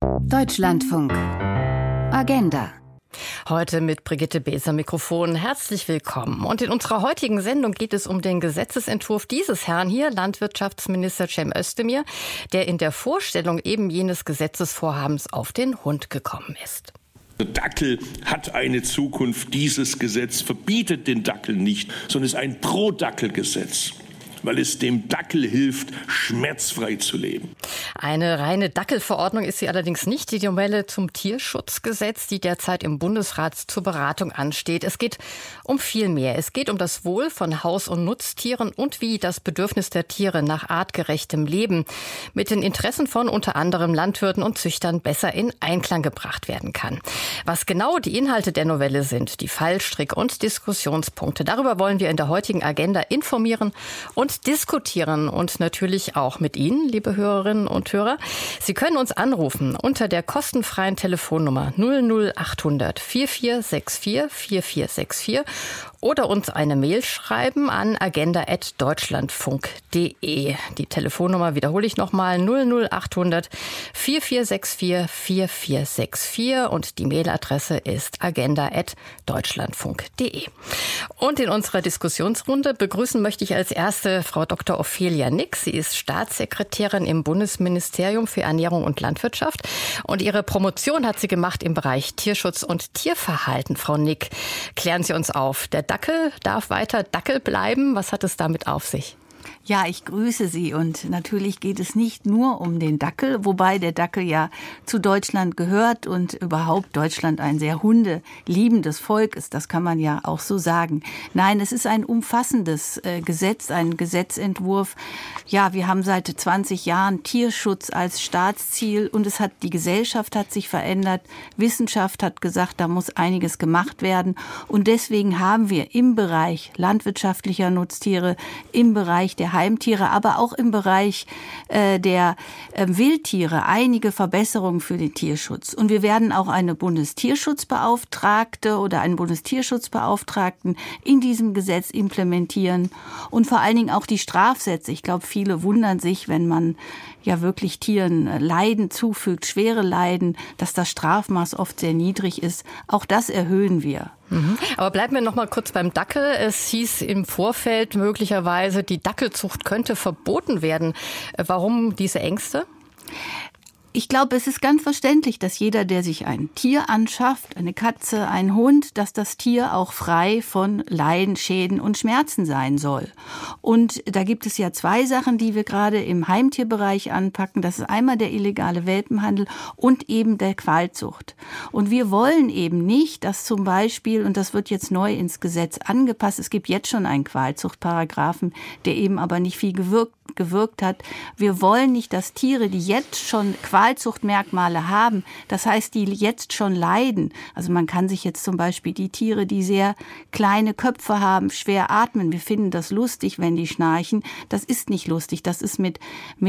Deutschlandfunk. Agenda. Heute mit Brigitte Bees am Mikrofon. Herzlich willkommen. Und in unserer heutigen Sendung geht es um den Gesetzesentwurf dieses Herrn hier, Landwirtschaftsminister Cem Özdemir, der in der Vorstellung eben jenes Gesetzesvorhabens auf den Hund gekommen ist. Der Dackel hat eine Zukunft. Dieses Gesetz verbietet den Dackel nicht, sondern ist ein Pro-Dackel-Gesetz, weil es dem Dackel hilft, schmerzfrei zu leben. Eine reine Dackelverordnung ist sie allerdings nicht. Die Novelle zum Tierschutzgesetz, die derzeit im Bundesrat zur Beratung ansteht. Es geht um viel mehr. Es geht um das Wohl von Haus- und Nutztieren und wie das Bedürfnis der Tiere nach artgerechtem Leben mit den Interessen von unter anderem Landwirten und Züchtern besser in Einklang gebracht werden kann. Was genau die Inhalte der Novelle sind, die Fallstrick- und Diskussionspunkte, darüber wollen wir in der heutigen Agenda informieren und diskutieren und natürlich auch mit Ihnen, liebe Hörerinnen und Hörer. Sie können uns anrufen unter der kostenfreien Telefonnummer 00800 4464 4464 oder uns eine Mail schreiben an agenda@deutschlandfunk.de. Die Telefonnummer wiederhole ich nochmal 00800 4464 4464 und die Mailadresse ist agenda@deutschlandfunk.de. Und in unserer Diskussionsrunde begrüßen möchte ich als erste Frau Dr. Ophelia Nix. Sie ist Staatssekretärin im Bundesministerium für Ernährung und Landwirtschaft und ihre Promotion hat sie gemacht im Bereich Tierschutz und Tierverhalten. Frau Nick, klären Sie uns auf. Der Dackel darf weiter Dackel bleiben. Was hat es damit auf sich? Ja, ich grüße Sie und natürlich geht es nicht nur um den Dackel, wobei der Dackel ja zu Deutschland gehört und überhaupt Deutschland ein sehr hundeliebendes Volk ist, das kann man ja auch so sagen. Nein, es ist ein umfassendes Gesetz, ein Gesetzentwurf. Ja, wir haben seit 20 Jahren Tierschutz als Staatsziel und die Gesellschaft hat sich verändert, Wissenschaft hat gesagt, da muss einiges gemacht werden und deswegen haben wir im Bereich landwirtschaftlicher Nutztiere, im Bereich der Heimtiere, aber auch im Bereich der Wildtiere einige Verbesserungen für den Tierschutz. Und wir werden auch eine Bundestierschutzbeauftragte oder einen Bundestierschutzbeauftragten in diesem Gesetz implementieren und vor allen Dingen auch die Strafsätze. Ich glaube, viele wundern sich, wenn man ja wirklich Tieren Leiden zufügt, schwere Leiden, dass das Strafmaß oft sehr niedrig ist. Auch das erhöhen wir. Aber bleiben wir noch mal kurz beim Dackel. Es hieß im Vorfeld möglicherweise, die Dackelzucht könnte verboten werden. Warum diese Ängste? Ich glaube, es ist ganz verständlich, dass jeder, der sich ein Tier anschafft, eine Katze, einen Hund, dass das Tier auch frei von Leiden, Schäden und Schmerzen sein soll. Und da gibt es ja zwei Sachen, die wir gerade im Heimtierbereich anpacken. Das ist einmal der illegale Welpenhandel und eben der Qualzucht. Und wir wollen eben nicht, dass zum Beispiel, und das wird jetzt neu ins Gesetz angepasst, es gibt jetzt schon einen Qualzuchtparagraphen, der eben aber nicht viel gewirkt hat. Wir wollen nicht, dass Tiere, die jetzt schon Qualzuchtmerkmale haben, das heißt, die jetzt schon leiden. Also man kann sich jetzt zum Beispiel die Tiere, die sehr kleine Köpfe haben, schwer atmen. Wir finden das lustig, wenn die schnarchen. Das ist nicht lustig. Das ist mit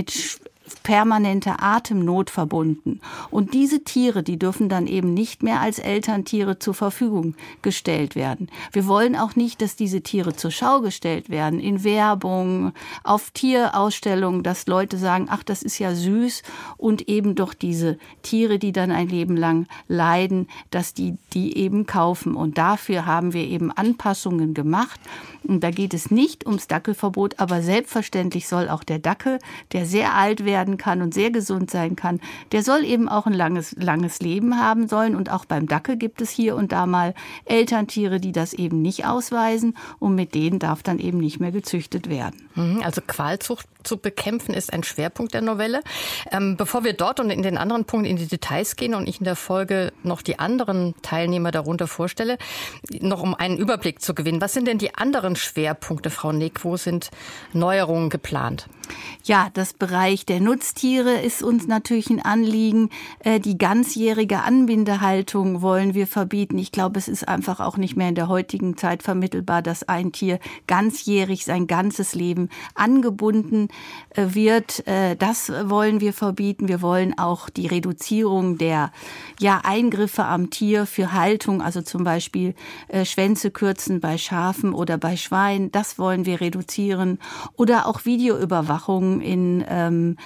permanente Atemnot verbunden. Und diese Tiere, die dürfen dann eben nicht mehr als Elterntiere zur Verfügung gestellt werden. Wir wollen auch nicht, dass diese Tiere zur Schau gestellt werden, in Werbung, auf Tierausstellungen, dass Leute sagen, ach, das ist ja süß und eben doch diese Tiere, die dann ein Leben lang leiden, dass die eben kaufen. Und dafür haben wir eben Anpassungen gemacht. Und da geht es nicht ums Dackelverbot, aber selbstverständlich soll auch der Dackel, der sehr alt werden kann und sehr gesund sein kann, der soll eben auch ein langes Leben haben sollen. Und auch beim Dackel gibt es hier und da mal Elterntiere, die das eben nicht ausweisen. Und mit denen darf dann eben nicht mehr gezüchtet werden. Also Qualzucht zu bekämpfen ist ein Schwerpunkt der Novelle. Bevor wir dort und in den anderen Punkten in die Details gehen und ich in der Folge noch die anderen Teilnehmer darunter vorstelle, noch um einen Überblick zu gewinnen. Was sind denn die anderen Schwerpunkte, Frau Nick? Wo sind Neuerungen geplant? Ja, das Bereich der Nutztiere ist uns natürlich ein Anliegen. Die ganzjährige Anbindehaltung wollen wir verbieten. Ich glaube, es ist einfach auch nicht mehr in der heutigen Zeit vermittelbar, dass ein Tier ganzjährig sein ganzes Leben angebunden wird. Das wollen wir verbieten. Wir wollen auch die Reduzierung der Eingriffe am Tier für Haltung, also zum Beispiel Schwänze kürzen bei Schafen oder bei Schweinen. Das wollen wir reduzieren. Oder auch Videoüberwachung in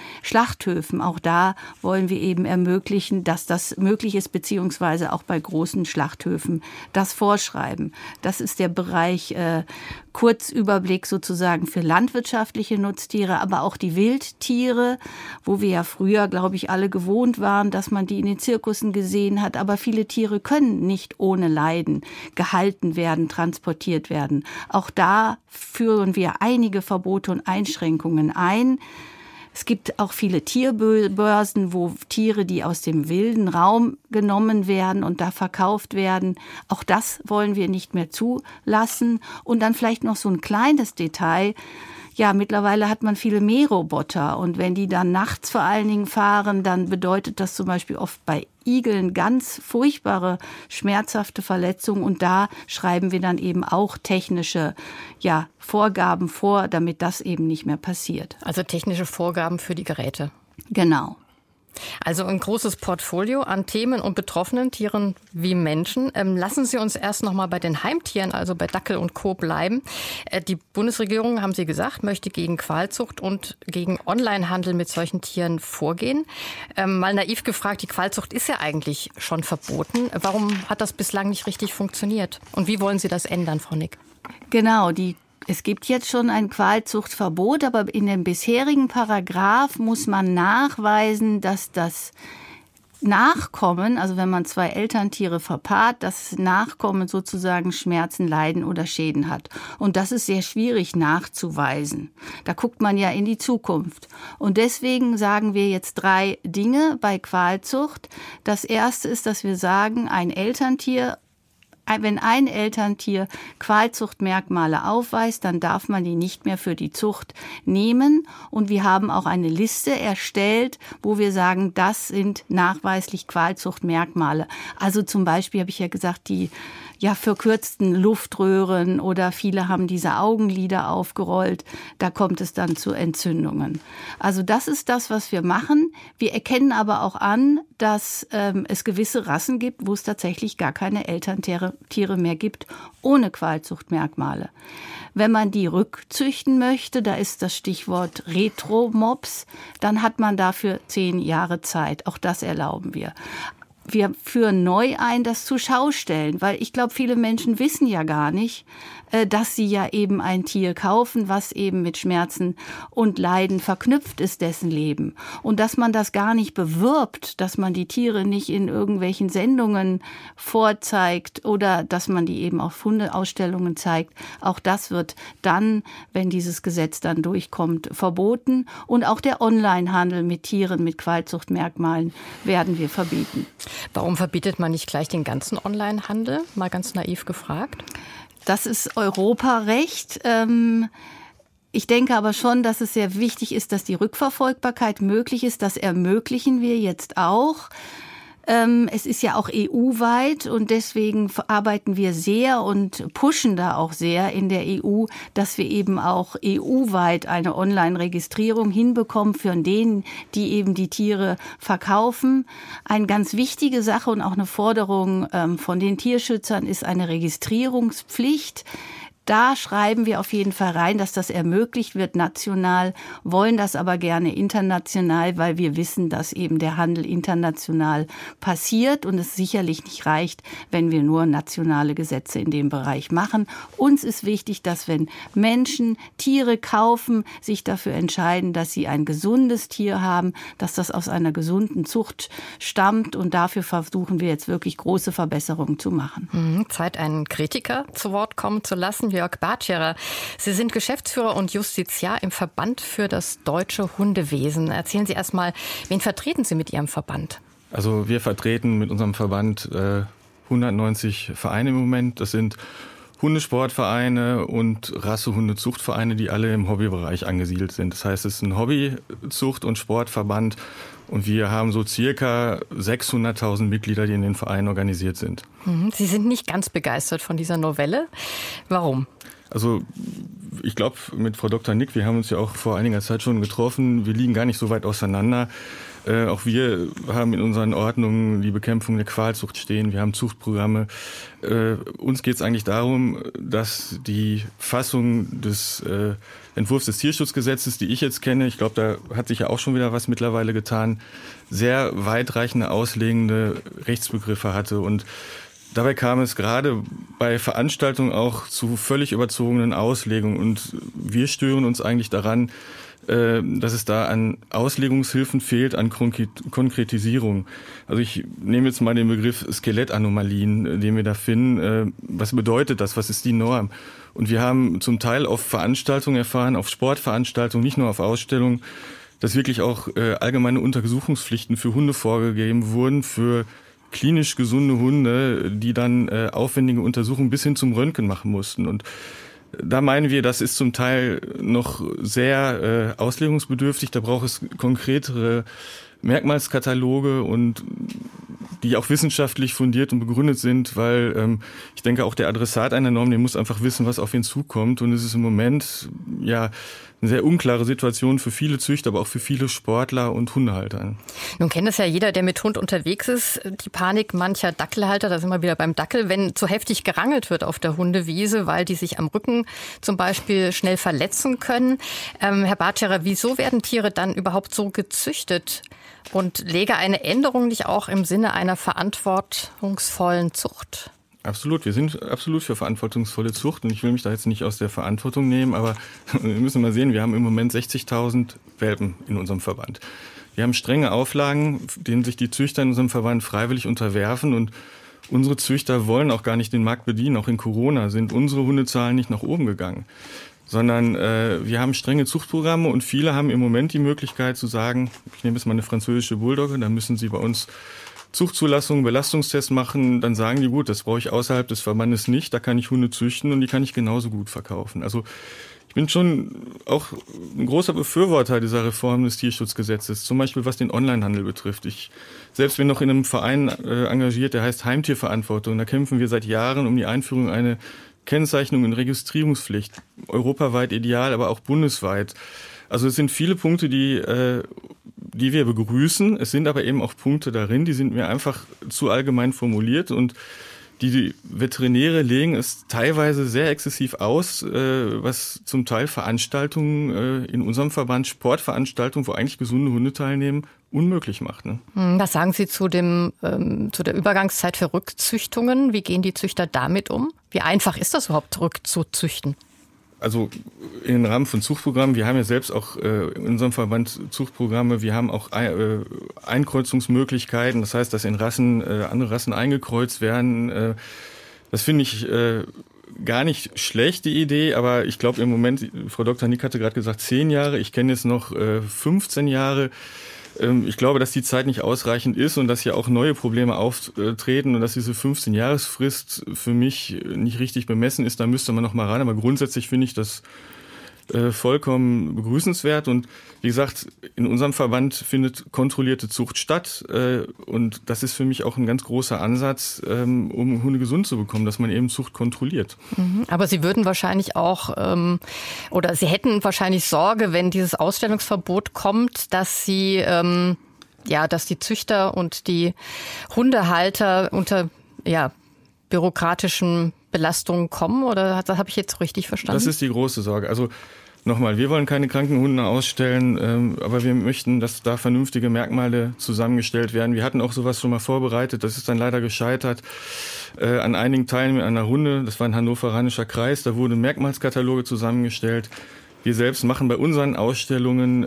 Schlachthöfen. Auch da wollen wir eben ermöglichen, dass das möglich ist, beziehungsweise auch bei großen Schlachthöfen das vorschreiben. Das ist der Bereich Kurzüberblick sozusagen für landwirtschaftliche Nutztiere, aber auch die Wildtiere, wo wir ja früher, glaube ich, alle gewohnt waren, dass man die in den Zirkussen gesehen hat. Aber viele Tiere können nicht ohne Leiden gehalten werden, transportiert werden. Auch da führen wir einige Verbote und Einschränkungen ein. Es gibt auch viele Tierbörsen, wo Tiere, die aus dem wilden Raum genommen werden und da verkauft werden. Auch das wollen wir nicht mehr zulassen. Und dann vielleicht noch so ein kleines Detail. Ja, mittlerweile hat man viele Mähroboter und wenn die dann nachts vor allen Dingen fahren, dann bedeutet das zum Beispiel oft bei Igeln ganz furchtbare, schmerzhafte Verletzungen und da schreiben wir dann eben auch technische Vorgaben vor, damit das eben nicht mehr passiert. Also technische Vorgaben für die Geräte. Genau. Also ein großes Portfolio an Themen und betroffenen Tieren wie Menschen. Lassen Sie uns erst noch mal bei den Heimtieren, also bei Dackel und Co. bleiben. Die Bundesregierung, haben Sie gesagt, möchte gegen Qualzucht und gegen Onlinehandel mit solchen Tieren vorgehen. Mal naiv gefragt, die Qualzucht ist ja eigentlich schon verboten. Warum hat das bislang nicht richtig funktioniert? Und wie wollen Sie das ändern, Frau Nick? Genau, es gibt jetzt schon ein Qualzuchtverbot, aber in dem bisherigen Paragraph muss man nachweisen, dass das Nachkommen, also wenn man 2 Elterntiere verpaart, das Nachkommen sozusagen Schmerzen, Leiden oder Schäden hat. Und das ist sehr schwierig nachzuweisen. Da guckt man ja in die Zukunft. Und deswegen sagen wir jetzt 3 Dinge bei Qualzucht. Das erste ist, dass wir sagen, wenn ein Elterntier Qualzuchtmerkmale aufweist, dann darf man die nicht mehr für die Zucht nehmen. Und wir haben auch eine Liste erstellt, wo wir sagen, das sind nachweislich Qualzuchtmerkmale. Also zum Beispiel habe ich ja gesagt, die verkürzten Luftröhren oder viele haben diese Augenlider aufgerollt. Da kommt es dann zu Entzündungen. Also das ist das, was wir machen. Wir erkennen aber auch an, dass es gewisse Rassen gibt, wo es tatsächlich gar keine Elterntiere mehr gibt, ohne Qualzuchtmerkmale. Wenn man die rückzüchten möchte, da ist das Stichwort Retro-Mops, dann hat man dafür 10 Jahre Zeit. Auch das erlauben wir. Wir führen neu ein, das zur Schau stellen, weil ich glaube, viele Menschen wissen ja gar nicht, dass sie ja eben ein Tier kaufen, was eben mit Schmerzen und Leiden verknüpft ist, dessen Leben. Und dass man das gar nicht bewirbt, dass man die Tiere nicht in irgendwelchen Sendungen vorzeigt oder dass man die eben auf Hundeausstellungen zeigt. Auch das wird dann, wenn dieses Gesetz dann durchkommt, verboten. Und auch der Onlinehandel mit Tieren mit Qualzuchtmerkmalen werden wir verbieten. Warum verbietet man nicht gleich den ganzen Onlinehandel? Mal ganz naiv gefragt. Das ist Europarecht. Ich denke aber schon, dass es sehr wichtig ist, dass die Rückverfolgbarkeit möglich ist. Das ermöglichen wir jetzt auch. Es ist ja auch EU-weit und deswegen arbeiten wir sehr und pushen da auch sehr in der EU, dass wir eben auch EU-weit eine Online-Registrierung hinbekommen für denen, die eben die Tiere verkaufen. Eine ganz wichtige Sache und auch eine Forderung von den Tierschützern ist eine Registrierungspflicht. Da schreiben wir auf jeden Fall rein, dass das ermöglicht wird national, wollen das aber gerne international, weil wir wissen, dass eben der Handel international passiert und es sicherlich nicht reicht, wenn wir nur nationale Gesetze in dem Bereich machen. Uns ist wichtig, dass wenn Menschen Tiere kaufen, sich dafür entscheiden, dass sie ein gesundes Tier haben, dass das aus einer gesunden Zucht stammt und dafür versuchen wir jetzt wirklich große Verbesserungen zu machen. Zeit, einen Kritiker zu Wort kommen zu lassen. Jörg Bartscherer, Sie sind Geschäftsführer und Justiziar im Verband für das deutsche Hundewesen. Erzählen Sie erst mal, wen vertreten Sie mit Ihrem Verband? Also wir vertreten mit unserem Verband 190 Vereine im Moment. Das sind Hundesportvereine und Rassehundezuchtvereine, die alle im Hobbybereich angesiedelt sind. Das heißt, es ist ein Hobbyzucht- und Sportverband und wir haben so circa 600.000 Mitglieder, die in den Vereinen organisiert sind. Sie sind nicht ganz begeistert von dieser Novelle. Warum? Also ich glaube, mit Frau Dr. Nick, wir haben uns ja auch vor einiger Zeit schon getroffen, wir liegen gar nicht so weit auseinander. Auch wir haben in unseren Ordnungen die Bekämpfung der Qualzucht stehen. Wir haben Zuchtprogramme. Uns geht es eigentlich darum, dass die Fassung des Entwurfs des Tierschutzgesetzes, die ich jetzt kenne, ich glaube, da hat sich ja auch schon wieder was mittlerweile getan, sehr weitreichende, auslegende Rechtsbegriffe hatte. Und dabei kam es gerade bei Veranstaltungen auch zu völlig überzogenen Auslegungen. Und wir stören uns eigentlich daran, dass es da an Auslegungshilfen fehlt, an Konkretisierung. Also ich nehme jetzt mal den Begriff Skelettanomalien, den wir da finden. Was bedeutet das? Was ist die Norm? Und wir haben zum Teil auf Veranstaltungen erfahren, auf Sportveranstaltungen, nicht nur auf Ausstellungen, dass wirklich auch allgemeine Untersuchungspflichten für Hunde vorgegeben wurden, für klinisch gesunde Hunde, die dann aufwendige Untersuchungen bis hin zum Röntgen machen mussten. Und da meinen wir, das ist zum Teil noch sehr auslegungsbedürftig. Da braucht es konkretere Merkmalskataloge und die auch wissenschaftlich fundiert und begründet sind, weil ich denke, auch der Adressat einer Norm, der muss einfach wissen, was auf ihn zukommt. Und es ist im Moment ja eine sehr unklare Situation für viele Züchter, aber auch für viele Sportler und Hundehalter. Nun kennt es ja jeder, der mit Hund unterwegs ist, die Panik mancher Dackelhalter, da sind wir wieder beim Dackel, wenn zu heftig gerangelt wird auf der Hundewiese, weil die sich am Rücken zum Beispiel schnell verletzen können. Herr Bartscherer, wieso werden Tiere dann überhaupt so gezüchtet? Und läge eine Änderung nicht auch im Sinne einer verantwortungsvollen Zucht? Absolut, wir sind absolut für verantwortungsvolle Zucht und ich will mich da jetzt nicht aus der Verantwortung nehmen, aber wir müssen mal sehen, wir haben im Moment 60.000 Welpen in unserem Verband. Wir haben strenge Auflagen, denen sich die Züchter in unserem Verband freiwillig unterwerfen und unsere Züchter wollen auch gar nicht den Markt bedienen. Auch in Corona sind unsere Hundezahlen nicht nach oben gegangen, sondern wir haben strenge Zuchtprogramme und viele haben im Moment die Möglichkeit zu sagen, ich nehme jetzt mal eine französische Bulldogge, da müssen sie bei uns Zuchtzulassung, Belastungstests machen, dann sagen die, gut, das brauche ich außerhalb des Verbandes nicht, da kann ich Hunde züchten und die kann ich genauso gut verkaufen. Also ich bin schon auch ein großer Befürworter dieser Reform des Tierschutzgesetzes, zum Beispiel was den Onlinehandel betrifft. Ich selbst bin noch in einem Verein engagiert, der heißt Heimtierverantwortung. Da kämpfen wir seit Jahren um die Einführung einer Kennzeichnung und Registrierungspflicht, europaweit ideal, aber auch bundesweit. Also es sind viele Punkte, die wir begrüßen. Es sind aber eben auch Punkte darin, die sind mir einfach zu allgemein formuliert und die Veterinäre legen es teilweise sehr exzessiv aus, was zum Teil Veranstaltungen in unserem Verband, Sportveranstaltungen, wo eigentlich gesunde Hunde teilnehmen, unmöglich macht. Ne? Was sagen Sie zu der Übergangszeit für Rückzüchtungen? Wie gehen die Züchter damit um? Wie einfach ist das überhaupt, rückzuzüchten? Also im Rahmen von Zuchtprogrammen, wir haben ja selbst auch in unserem Verband Zuchtprogramme, wir haben auch Einkreuzungsmöglichkeiten, das heißt, dass in andere Rassen eingekreuzt werden. Das finde ich gar nicht schlecht, die Idee, aber ich glaube im Moment, Frau Dr. Nick hatte gerade gesagt 10 Jahre, ich kenne jetzt noch 15 Jahre. Ich glaube, dass die Zeit nicht ausreichend ist und dass hier auch neue Probleme auftreten und dass diese 15-Jahres-Frist für mich nicht richtig bemessen ist. Da müsste man noch mal ran. Aber grundsätzlich finde ich das vollkommen begrüßenswert. Und wie gesagt, in unserem Verband findet kontrollierte Zucht statt. Und das ist für mich auch ein ganz großer Ansatz, um Hunde gesund zu bekommen, dass man eben Zucht kontrolliert. Aber Sie würden wahrscheinlich auch, oder Sie hätten wahrscheinlich Sorge, wenn dieses Ausstellungsverbot kommt, dass Sie, dass die Züchter und die Hundehalter unter, bürokratischen Belastungen kommen, oder das habe ich jetzt richtig verstanden? Das ist die große Sorge. Also nochmal, wir wollen keine kranken Hunde ausstellen, aber wir möchten, dass da vernünftige Merkmale zusammengestellt werden. Wir hatten auch sowas schon mal vorbereitet, das ist dann leider gescheitert an einigen Teilen einer Hunde. Das war ein hannoveranischer Kreis, da wurden Merkmalskataloge zusammengestellt. Wir selbst machen bei unseren Ausstellungen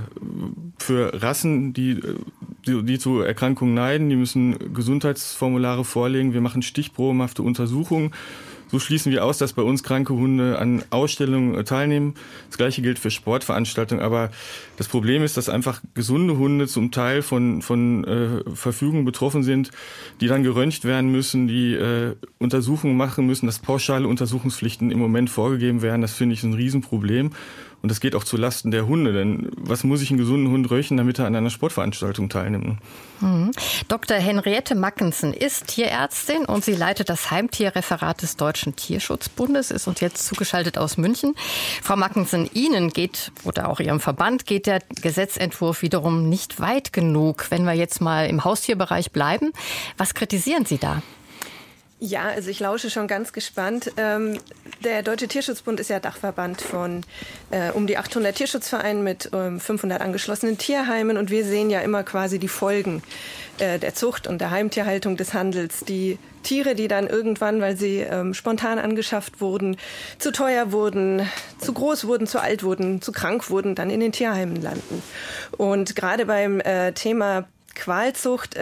für Rassen, die zu Erkrankungen neigen, die müssen Gesundheitsformulare vorlegen. Wir machen stichprobenhafte Untersuchungen. So schließen wir aus, dass bei uns kranke Hunde an Ausstellungen teilnehmen. Das Gleiche gilt für Sportveranstaltungen. Aber das Problem ist, dass einfach gesunde Hunde zum Teil von Verfügungen betroffen sind, die dann geröntgt werden müssen, die Untersuchungen machen müssen, dass pauschale Untersuchungspflichten im Moment vorgegeben werden. Das finde ich ein Riesenproblem. Und das geht auch zu Lasten der Hunde, denn was muss ich einen gesunden Hund röchen, damit er an einer Sportveranstaltung teilnimmt? Dr. Henriette Mackensen ist Tierärztin und sie leitet das Heimtierreferat des Deutschen Tierschutzbundes, ist uns jetzt zugeschaltet aus München. Frau Mackensen, Ihnen geht, oder auch Ihrem Verband, geht der Gesetzentwurf wiederum nicht weit genug. Wenn wir jetzt mal im Haustierbereich bleiben, was kritisieren Sie da? Ja, also ich lausche schon ganz gespannt. Der Deutsche Tierschutzbund ist ja Dachverband von um die 800 Tierschutzvereinen mit 500 angeschlossenen Tierheimen. Und wir sehen ja immer quasi die Folgen der Zucht und der Heimtierhaltung des Handels. Die Tiere, die dann irgendwann, weil sie spontan angeschafft wurden, zu teuer wurden, zu groß wurden, zu alt wurden, zu krank wurden, dann in den Tierheimen landen. Und gerade beim Thema Qualzucht,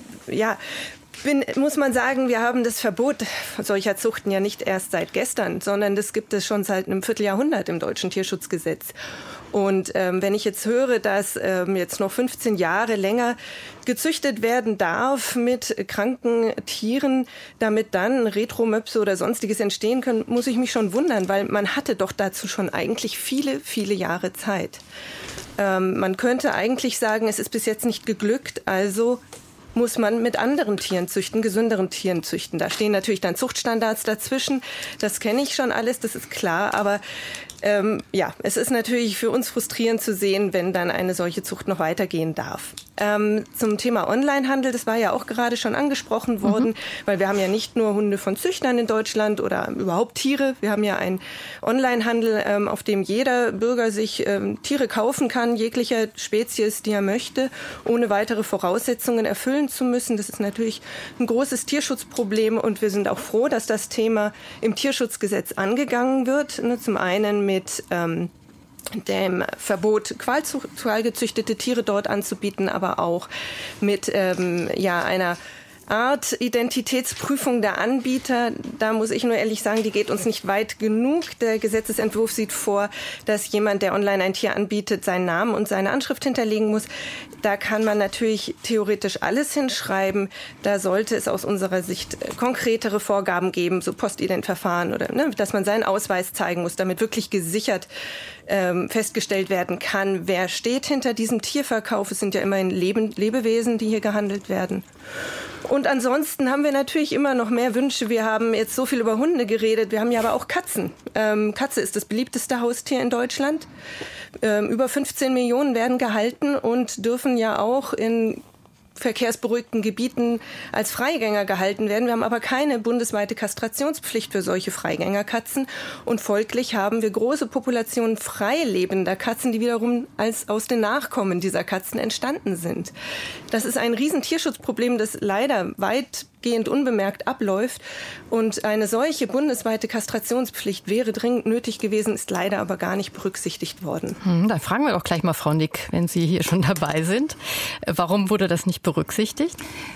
muss man sagen, wir haben das Verbot solcher Zuchten ja nicht erst seit gestern, sondern das gibt es schon seit einem Vierteljahrhundert im deutschen Tierschutzgesetz. Und wenn ich jetzt höre, dass jetzt noch 15 Jahre länger gezüchtet werden darf mit kranken Tieren, damit dann Retromöpse oder Sonstiges entstehen können, muss ich mich schon wundern, weil man hatte doch dazu schon eigentlich viele, viele Jahre Zeit. Man könnte eigentlich sagen, es ist bis jetzt nicht geglückt, also muss man mit anderen Tieren züchten, gesünderen Tieren züchten. Da stehen natürlich dann Zuchtstandards dazwischen. Das kenne ich schon alles, das ist klar. Aber es ist natürlich für uns frustrierend zu sehen, wenn dann eine solche Zucht noch weitergehen darf. Zum Thema Onlinehandel, das war ja auch gerade schon angesprochen worden, weil wir haben ja nicht nur Hunde von Züchtern in Deutschland oder überhaupt Tiere. Wir haben ja einen Onlinehandel, auf dem jeder Bürger sich Tiere kaufen kann, jeglicher Spezies, die er möchte, ohne weitere Voraussetzungen erfüllen zu müssen. Das ist natürlich ein großes Tierschutzproblem und wir sind auch froh, dass das Thema im Tierschutzgesetz angegangen wird. Zum einen mit dem Verbot, qualgezüchtete Tiere dort anzubieten, aber auch mit einer Art Identitätsprüfung der Anbieter. Da muss ich nur ehrlich sagen, die geht uns nicht weit genug. Der Gesetzesentwurf sieht vor, dass jemand, der online ein Tier anbietet, seinen Namen und seine Anschrift hinterlegen muss. Da kann man natürlich theoretisch alles hinschreiben. Da sollte es aus unserer Sicht konkretere Vorgaben geben, so Postident-Verfahren oder dass man seinen Ausweis zeigen muss, damit wirklich gesichert festgestellt werden kann, wer steht hinter diesem Tierverkauf. Es sind ja immerhin Lebewesen, die hier gehandelt werden. Und ansonsten haben wir natürlich immer noch mehr Wünsche. Wir haben jetzt so viel über Hunde geredet, wir haben ja aber auch Katzen. Katze ist das beliebteste Haustier in Deutschland. Über 15 Millionen werden gehalten und dürfen ja auch in verkehrsberuhigten Gebieten als Freigänger gehalten werden. Wir haben aber keine bundesweite Kastrationspflicht für solche Freigängerkatzen und folglich haben wir große Populationen frei lebender Katzen, die wiederum aus den Nachkommen dieser Katzen entstanden sind. Das ist ein riesen Tierschutzproblem, das leider weitgehend unbemerkt abläuft und eine solche bundesweite Kastrationspflicht wäre dringend nötig gewesen, ist leider aber gar nicht berücksichtigt worden. Da fragen wir doch gleich mal Frau Nick, wenn Sie hier schon dabei sind. Warum wurde das nicht berücksichtigt?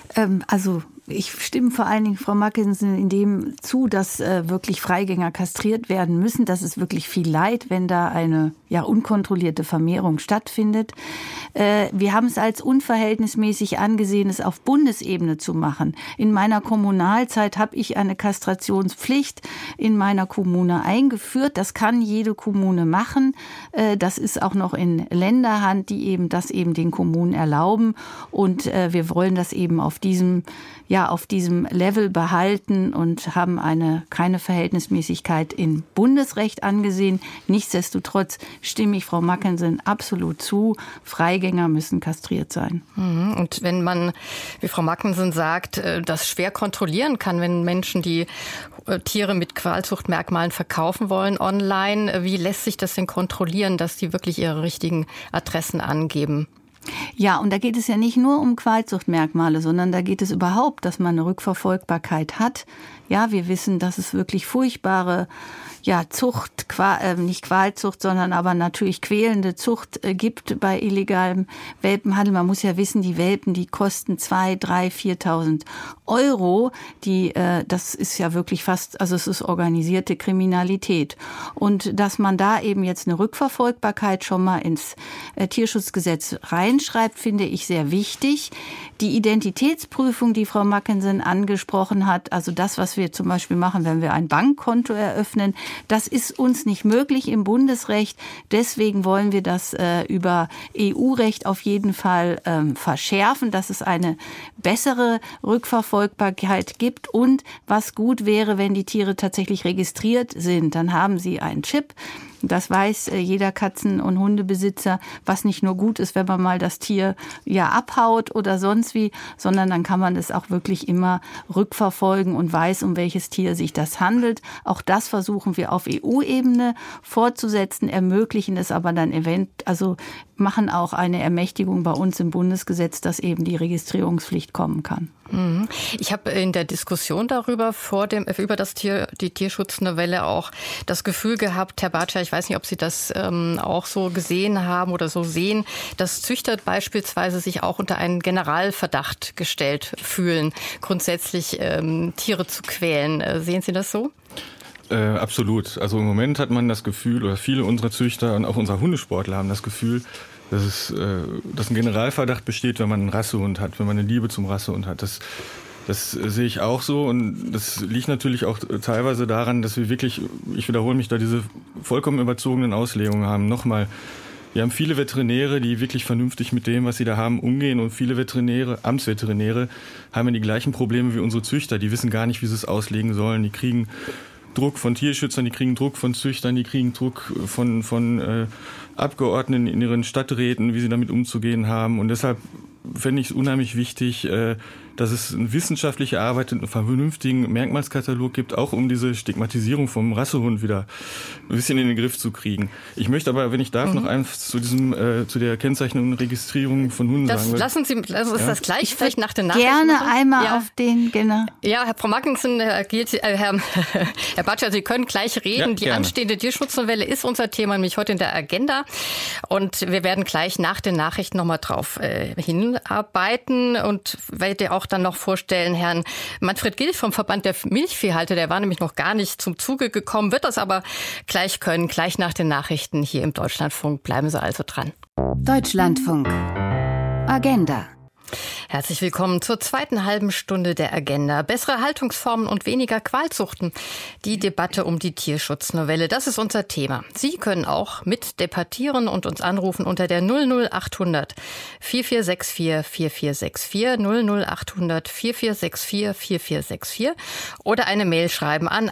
Ich stimme vor allen Dingen Frau Mackensen in dem zu, dass wirklich Freigänger kastriert werden müssen. Das ist wirklich viel Leid, wenn da eine unkontrollierte Vermehrung stattfindet. Wir haben es als unverhältnismäßig angesehen, es auf Bundesebene zu machen. In meiner Kommunalzeit habe ich eine Kastrationspflicht in meiner Kommune eingeführt. Das kann jede Kommune machen. Das ist auch noch in Länderhand, die eben das den Kommunen erlauben. Und wir wollen das eben auf diesem Level behalten und haben keine Verhältnismäßigkeit im Bundesrecht angesehen. Nichtsdestotrotz stimme ich Frau Mackensen absolut zu. Freigänger müssen kastriert sein. Und wenn man, wie Frau Mackensen sagt, das schwer kontrollieren kann, wenn Menschen die Tiere mit Qualzuchtmerkmalen verkaufen wollen online, wie lässt sich das denn kontrollieren, dass die wirklich ihre richtigen Adressen angeben? Ja, und da geht es ja nicht nur um Qualzuchtmerkmale, sondern da geht es überhaupt, dass man eine Rückverfolgbarkeit hat. Ja, wir wissen, dass es wirklich furchtbare Zucht, nicht Qualzucht, sondern aber natürlich quälende Zucht gibt bei illegalem Welpenhandel. Man muss ja wissen, die Welpen, die kosten 2.000, 3.000, 4.000 Euro. Das ist ja wirklich fast, also es ist organisierte Kriminalität. Und dass man da eben jetzt eine Rückverfolgbarkeit schon mal ins Tierschutzgesetz rein reinschreibt, finde ich sehr wichtig. Die Identitätsprüfung, die Frau Mackensen angesprochen hat, also das, was wir zum Beispiel machen, wenn wir ein Bankkonto eröffnen, das ist uns nicht möglich im Bundesrecht. Deswegen wollen wir das über EU-Recht auf jeden Fall verschärfen, dass es eine bessere Rückverfolgbarkeit gibt. Und was gut wäre, wenn die Tiere tatsächlich registriert sind, dann haben sie einen Chip. Das weiß jeder Katzen- und Hundebesitzer, was nicht nur gut ist, wenn man mal das Tier abhaut oder sonst wie, sondern dann kann man es auch wirklich immer rückverfolgen und weiß, um welches Tier sich das handelt. Auch das versuchen wir auf EU-Ebene fortzusetzen, ermöglichen es aber dann machen auch eine Ermächtigung bei uns im Bundesgesetz, dass eben die Registrierungspflicht kommen kann. Ich habe in der Diskussion darüber über die Tierschutznovelle auch das Gefühl gehabt, Herr Bartscher, ich weiß nicht, ob Sie das auch so gesehen haben oder so sehen, dass Züchter beispielsweise sich auch unter einen Generalverdacht gestellt fühlen, grundsätzlich Tiere zu quälen. Sehen Sie das so? Absolut. Also im Moment hat man das Gefühl, oder viele unserer Züchter und auch unsere Hundesportler haben das Gefühl, dass ein Generalverdacht besteht, wenn man einen Rassehund hat, wenn man eine Liebe zum Rassehund hat. Das sehe ich auch so, und das liegt natürlich auch teilweise daran, dass wir wirklich, ich wiederhole mich da, diese vollkommen überzogenen Auslegungen haben. Nochmal, wir haben viele Veterinäre, die wirklich vernünftig mit dem, was sie da haben, umgehen, und viele Veterinäre, Amtsveterinäre, haben ja die gleichen Probleme wie unsere Züchter. Die wissen gar nicht, wie sie es auslegen sollen. Die kriegen Druck von Tierschützern, die kriegen Druck von Züchtern, die kriegen Druck von Abgeordneten in ihren Stadträten, wie sie damit umzugehen haben. Und deshalb fände ich es unheimlich wichtig, dass es eine wissenschaftlich erarbeiteten, vernünftigen Merkmalskatalog gibt, auch um diese Stigmatisierung vom Rassehund wieder ein bisschen in den Griff zu kriegen. Ich möchte aber, wenn ich darf, noch eins zu der Kennzeichnung und Registrierung von Hunden sagen. Lassen Sie uns das gleich vielleicht nach den Nachrichten gerne machen. einmal auf den, genau. Ja, Frau Mackensen, Herr Bartscher, Sie können gleich reden. Ja, die anstehende Tierschutznovelle ist unser Thema, nämlich heute in der Agenda. Und wir werden gleich nach den Nachrichten nochmal drauf hinarbeiten und werde auch dann noch vorstellen, Herrn Manfred Gilch vom Verband der Milchviehhalter, der war nämlich noch gar nicht zum Zuge gekommen, wird das aber gleich können, gleich nach den Nachrichten hier im Deutschlandfunk. Bleiben Sie also dran. Deutschlandfunk. Agenda. Herzlich willkommen zur zweiten halben Stunde der Agenda. Bessere Haltungsformen und weniger Qualzuchten. Die Debatte um die Tierschutznovelle, das ist unser Thema. Sie können auch mit debattieren und uns anrufen unter der 00800 4464 4464 00800 4464 4464 oder eine Mail schreiben an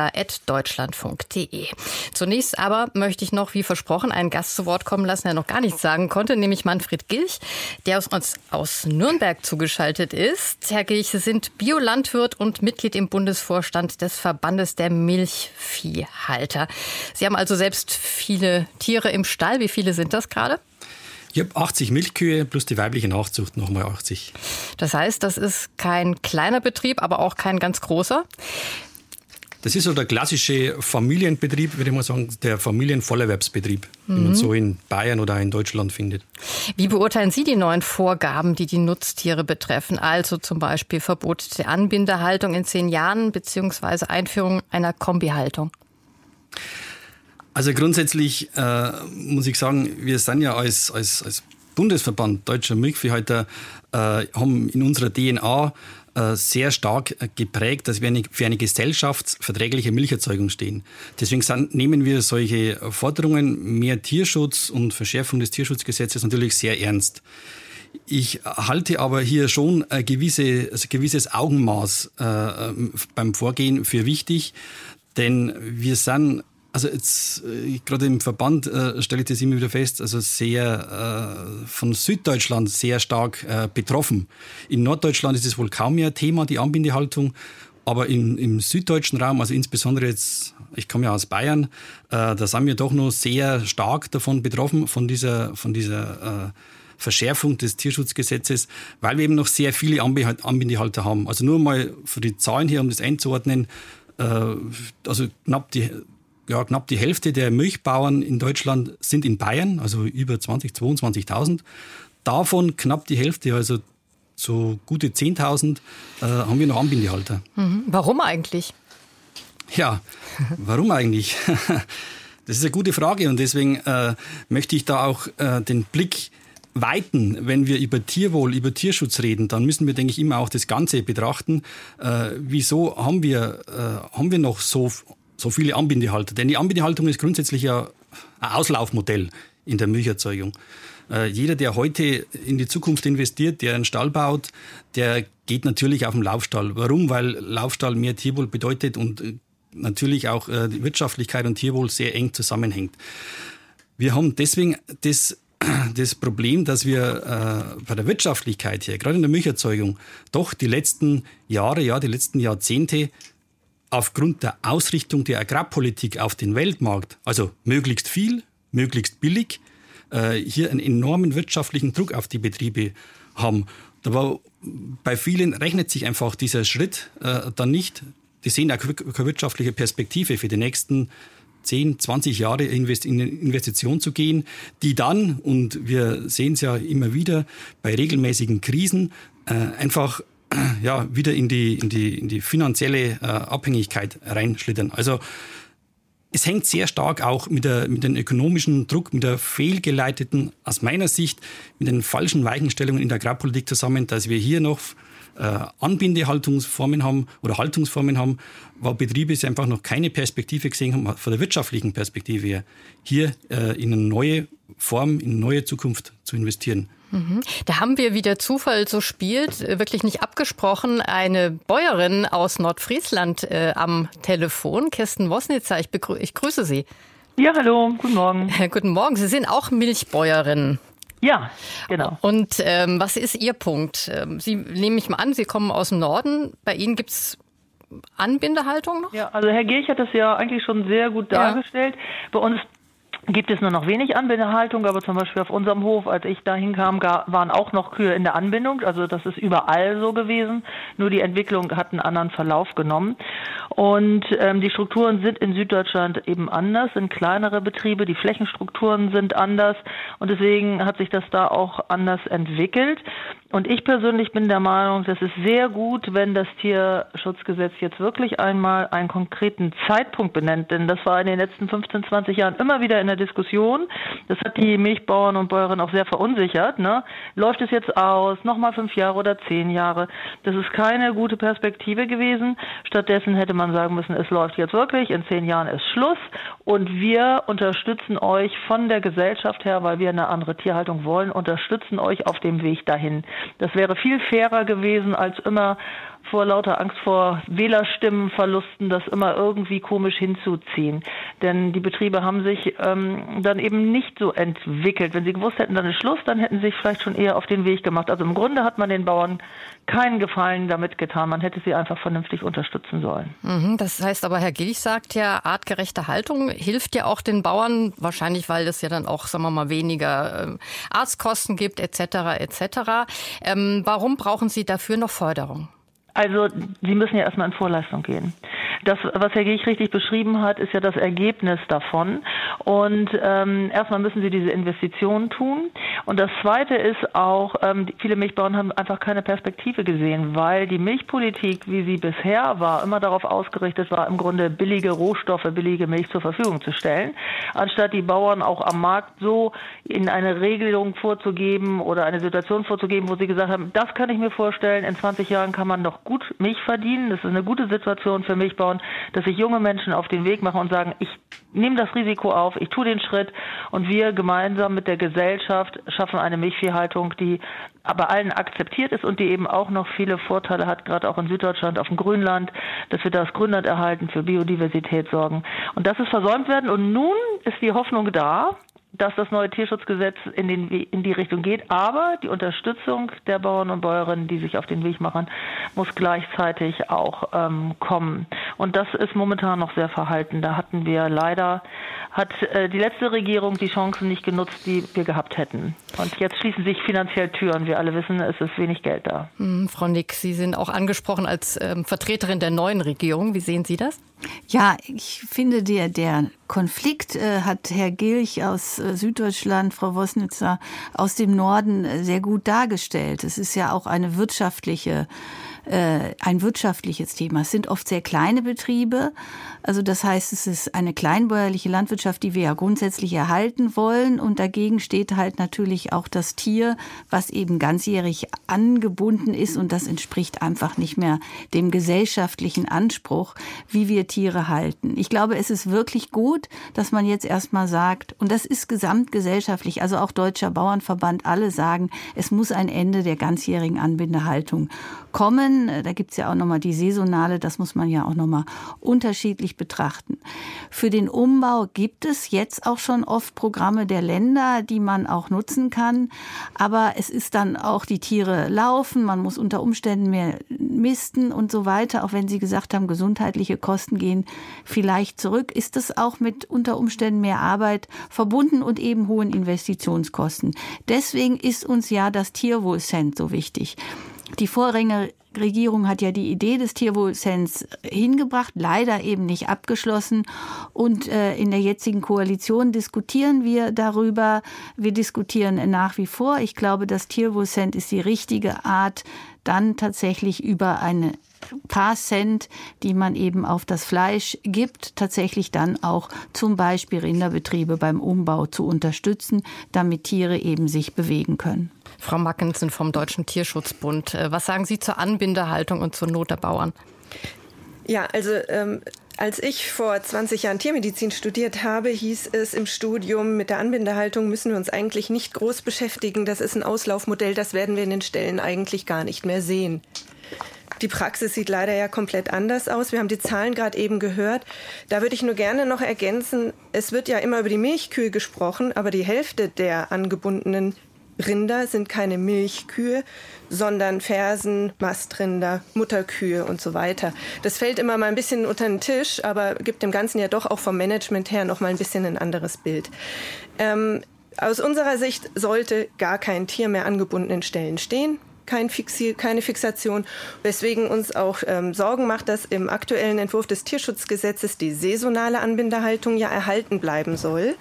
agenda@deutschlandfunk.de. Zunächst aber möchte ich noch, wie versprochen, einen Gast zu Wort kommen lassen, der noch gar nichts sagen konnte, nämlich Manfred Gilch, der aus Nürnberg zugeschaltet ist. Herr Gilch, Sie sind Biolandwirt und Mitglied im Bundesvorstand des Verbandes der Milchviehhalter. Sie haben also selbst viele Tiere im Stall. Wie viele sind das gerade? Ich habe 80 Milchkühe plus die weibliche Nachzucht nochmal 80. Das heißt, das ist kein kleiner Betrieb, aber auch kein ganz großer. Das ist so der klassische Familienbetrieb, würde ich mal sagen, der Familienvollerwerbsbetrieb, wie man so in Bayern oder in Deutschland findet. Wie beurteilen Sie die neuen Vorgaben, die die Nutztiere betreffen? Also zum Beispiel Verbot der Anbindehaltung in 10 Jahren beziehungsweise Einführung einer Kombihaltung? Also grundsätzlich muss ich sagen, wir sind ja als Bundesverband Deutscher Milchviehhalter, haben in unserer DNA sehr stark geprägt, dass wir für eine gesellschaftsverträgliche Milcherzeugung stehen. Deswegen nehmen wir solche Forderungen, mehr Tierschutz und Verschärfung des Tierschutzgesetzes natürlich sehr ernst. Ich halte aber hier schon ein gewisses Augenmaß beim Vorgehen für wichtig, denn wir sind gerade im Verband stelle ich das immer wieder fest, also sehr von Süddeutschland sehr stark betroffen. In Norddeutschland ist es wohl kaum mehr Thema, die Anbindehaltung, aber im süddeutschen Raum, also insbesondere jetzt, ich komme ja aus Bayern, da sind wir doch noch sehr stark davon betroffen, von dieser Verschärfung des Tierschutzgesetzes, weil wir eben noch sehr viele Anbindehalter haben. Also nur mal für die Zahlen hier, um das einzuordnen, also knapp die Hälfte der Milchbauern in Deutschland sind in Bayern, also über 22.000. Davon knapp die Hälfte, also so gute 10.000, haben wir noch Anbindehalter. Warum eigentlich? Ja, warum eigentlich? Das ist eine gute Frage und deswegen möchte ich da auch den Blick Weiten, wenn wir über Tierwohl, über Tierschutz reden, dann müssen wir, denke ich, immer auch das Ganze betrachten. Wieso haben wir noch so viele Anbindehalter? Denn die Anbindehaltung ist grundsätzlich ja ein Auslaufmodell in der Milcherzeugung. Jeder, der heute in die Zukunft investiert, der einen Stall baut, der geht natürlich auf den Laufstall. Warum? Weil Laufstall mehr Tierwohl bedeutet und natürlich auch die Wirtschaftlichkeit und Tierwohl sehr eng zusammenhängt. Wir haben deswegen das Problem, dass wir bei der Wirtschaftlichkeit her, gerade in der Milcherzeugung, doch die letzten Jahre, die letzten Jahrzehnte aufgrund der Ausrichtung der Agrarpolitik auf den Weltmarkt, also möglichst viel, möglichst billig, hier einen enormen wirtschaftlichen Druck auf die Betriebe haben. Aber bei vielen rechnet sich einfach dieser Schritt dann nicht. Die sehen auch keine wirtschaftliche Perspektive für die nächsten 10, 20 Jahre in Investition zu gehen, die dann, und wir sehen es ja immer wieder, bei regelmäßigen Krisen einfach wieder in die finanzielle Abhängigkeit reinschlittern. Also es hängt sehr stark auch mit dem ökonomischen Druck, mit der fehlgeleiteten, aus meiner Sicht, mit den falschen Weichenstellungen in der Agrarpolitik zusammen, dass wir hier noch Anbindehaltungsformen haben oder Haltungsformen haben, wo Betriebe einfach noch keine Perspektive gesehen haben, von der wirtschaftlichen Perspektive her, hier in eine neue Form, in eine neue Zukunft zu investieren. Da haben wir, wie der Zufall so spielt, wirklich nicht abgesprochen, eine Bäuerin aus Nordfriesland am Telefon, Kirsten Wosnitzer. Ich grüße Sie. Ja, hallo, guten Morgen. Guten Morgen, Sie sind auch Milchbäuerin. Ja, genau. Und was ist Ihr Punkt? Sie, nehme ich mal an, Sie kommen aus dem Norden. Bei Ihnen gibt es Anbindehaltung noch? Ja, also Herr Gierch hat das ja eigentlich schon sehr gut dargestellt. Bei uns gibt es nur noch wenig Anbindehaltung, aber zum Beispiel auf unserem Hof, als ich da hinkam, waren auch noch Kühe in der Anbindung. Also das ist überall so gewesen. Nur die Entwicklung hat einen anderen Verlauf genommen. Und die Strukturen sind in Süddeutschland eben anders, sind kleinere Betriebe, die Flächenstrukturen sind anders und deswegen hat sich das da auch anders entwickelt. Und ich persönlich bin der Meinung, das ist sehr gut, wenn das Tierschutzgesetz jetzt wirklich einmal einen konkreten Zeitpunkt benennt, denn das war in den letzten 15, 20 Jahren immer wieder in der Diskussion. Das hat die Milchbauern und Bäuerinnen auch sehr verunsichert. Ne? Läuft es jetzt aus, nochmal 5 Jahre oder 10 Jahre? Das ist keine gute Perspektive gewesen. Stattdessen hätte man sagen müssen, es läuft jetzt wirklich, in 10 Jahren ist Schluss und wir unterstützen euch von der Gesellschaft her, weil wir eine andere Tierhaltung wollen, unterstützen euch auf dem Weg dahin. Das wäre viel fairer gewesen, als immer vor lauter Angst vor Wählerstimmenverlusten das immer irgendwie komisch hinzuziehen. Denn die Betriebe haben sich dann eben nicht so entwickelt. Wenn sie gewusst hätten, dann ist Schluss, dann hätten sie sich vielleicht schon eher auf den Weg gemacht. Also im Grunde hat man den Bauern keinen Gefallen damit getan. Man hätte sie einfach vernünftig unterstützen sollen. Das heißt aber, Herr Gilch sagt ja, artgerechte Haltung hilft ja auch den Bauern, wahrscheinlich weil es ja dann auch, sagen wir mal, weniger Arztkosten gibt etc. etc. Warum brauchen Sie dafür noch Förderung? Also Sie müssen ja erstmal in Vorleistung gehen. Das, was Herr Gierch richtig beschrieben hat, ist ja das Ergebnis davon. Und erstmal müssen Sie diese Investitionen tun. Und das Zweite ist auch, viele Milchbauern haben einfach keine Perspektive gesehen, weil die Milchpolitik, wie sie bisher war, immer darauf ausgerichtet war, im Grunde billige Rohstoffe, billige Milch zur Verfügung zu stellen, anstatt die Bauern auch am Markt so in eine Regelung vorzugeben oder eine Situation vorzugeben, wo sie gesagt haben, das kann ich mir vorstellen, in 20 Jahren kann man noch gut Milch verdienen. Das ist eine gute Situation für Milchbauern, dass sich junge Menschen auf den Weg machen und sagen, ich nehme das Risiko auf, ich tue den Schritt und wir gemeinsam mit der Gesellschaft schaffen eine Milchviehhaltung, die bei allen akzeptiert ist und die eben auch noch viele Vorteile hat, gerade auch in Süddeutschland auf dem Grünland, dass wir das Grünland erhalten, für Biodiversität sorgen. Und das ist versäumt werden und nun ist die Hoffnung da, dass das neue Tierschutzgesetz in die Richtung geht. Aber die Unterstützung der Bauern und Bäuerinnen, die sich auf den Weg machen, muss gleichzeitig auch kommen. Und das ist momentan noch sehr verhalten. Da hatten wir leider, hat die letzte Regierung die Chancen nicht genutzt, die wir gehabt hätten. Und jetzt schließen sich finanziell Türen. Wir alle wissen, es ist wenig Geld da. Frau Nick, Sie sind auch angesprochen als Vertreterin der neuen Regierung. Wie sehen Sie das? Ja, ich finde, der Konflikt hat Herr Gilch aus Süddeutschland, Frau Wosnitzer aus dem Norden sehr gut dargestellt. Es ist ja auch eine wirtschaftliche ein wirtschaftliches Thema. Es sind oft sehr kleine Betriebe. Also das heißt, es ist eine kleinbäuerliche Landwirtschaft, die wir ja grundsätzlich erhalten wollen. Und dagegen steht halt natürlich auch das Tier, was eben ganzjährig angebunden ist. Und das entspricht einfach nicht mehr dem gesellschaftlichen Anspruch, wie wir Tiere halten. Ich glaube, es ist wirklich gut, dass man jetzt erstmal sagt, und das ist gesamtgesellschaftlich, also auch Deutscher Bauernverband, alle sagen, es muss ein Ende der ganzjährigen Anbindehaltung kommen. Da gibt's ja auch nochmal die saisonale, das muss man ja auch nochmal unterschiedlich betrachten. Für den Umbau gibt es jetzt auch schon oft Programme der Länder, die man auch nutzen kann. Aber es ist dann auch, die Tiere laufen, man muss unter Umständen mehr misten und so weiter. Auch wenn Sie gesagt haben, gesundheitliche Kosten gehen vielleicht zurück, ist es auch mit unter Umständen mehr Arbeit verbunden und eben hohen Investitionskosten. Deswegen ist uns ja das Tierwohlcent so wichtig. Die Vorgängerregierung hat ja die Idee des Tierwohlcents hingebracht, leider eben nicht abgeschlossen. Und in der jetzigen Koalition diskutieren wir darüber. Wir diskutieren nach wie vor. Ich glaube, das Tierwohlcent ist die richtige Art, dann tatsächlich über eine paar Cent, die man eben auf das Fleisch gibt, tatsächlich dann auch zum Beispiel Rinderbetriebe beim Umbau zu unterstützen, damit Tiere eben sich bewegen können. Frau Mackensen vom Deutschen Tierschutzbund, was sagen Sie zur Anbindehaltung und zur Not der Bauern? Ja, also als ich vor 20 Jahren Tiermedizin studiert habe, hieß es im Studium, mit der Anbindehaltung müssen wir uns eigentlich nicht groß beschäftigen. Das ist ein Auslaufmodell, das werden wir in den Ställen eigentlich gar nicht mehr sehen. Die Praxis sieht leider ja komplett anders aus. Wir haben die Zahlen gerade eben gehört. Da würde ich nur gerne noch ergänzen, es wird ja immer über die Milchkühe gesprochen, aber die Hälfte der angebundenen Rinder sind keine Milchkühe, sondern Fersen, Mastrinder, Mutterkühe und so weiter. Das fällt immer mal ein bisschen unter den Tisch, aber gibt dem Ganzen ja doch auch vom Management her noch mal ein bisschen ein anderes Bild. Aus unserer Sicht sollte gar kein Tier mehr angebunden in Ställen stehen. Keine Fixation, weswegen uns auch Sorgen macht, dass im aktuellen Entwurf des Tierschutzgesetzes die saisonale Anbindehaltung ja erhalten bleiben soll.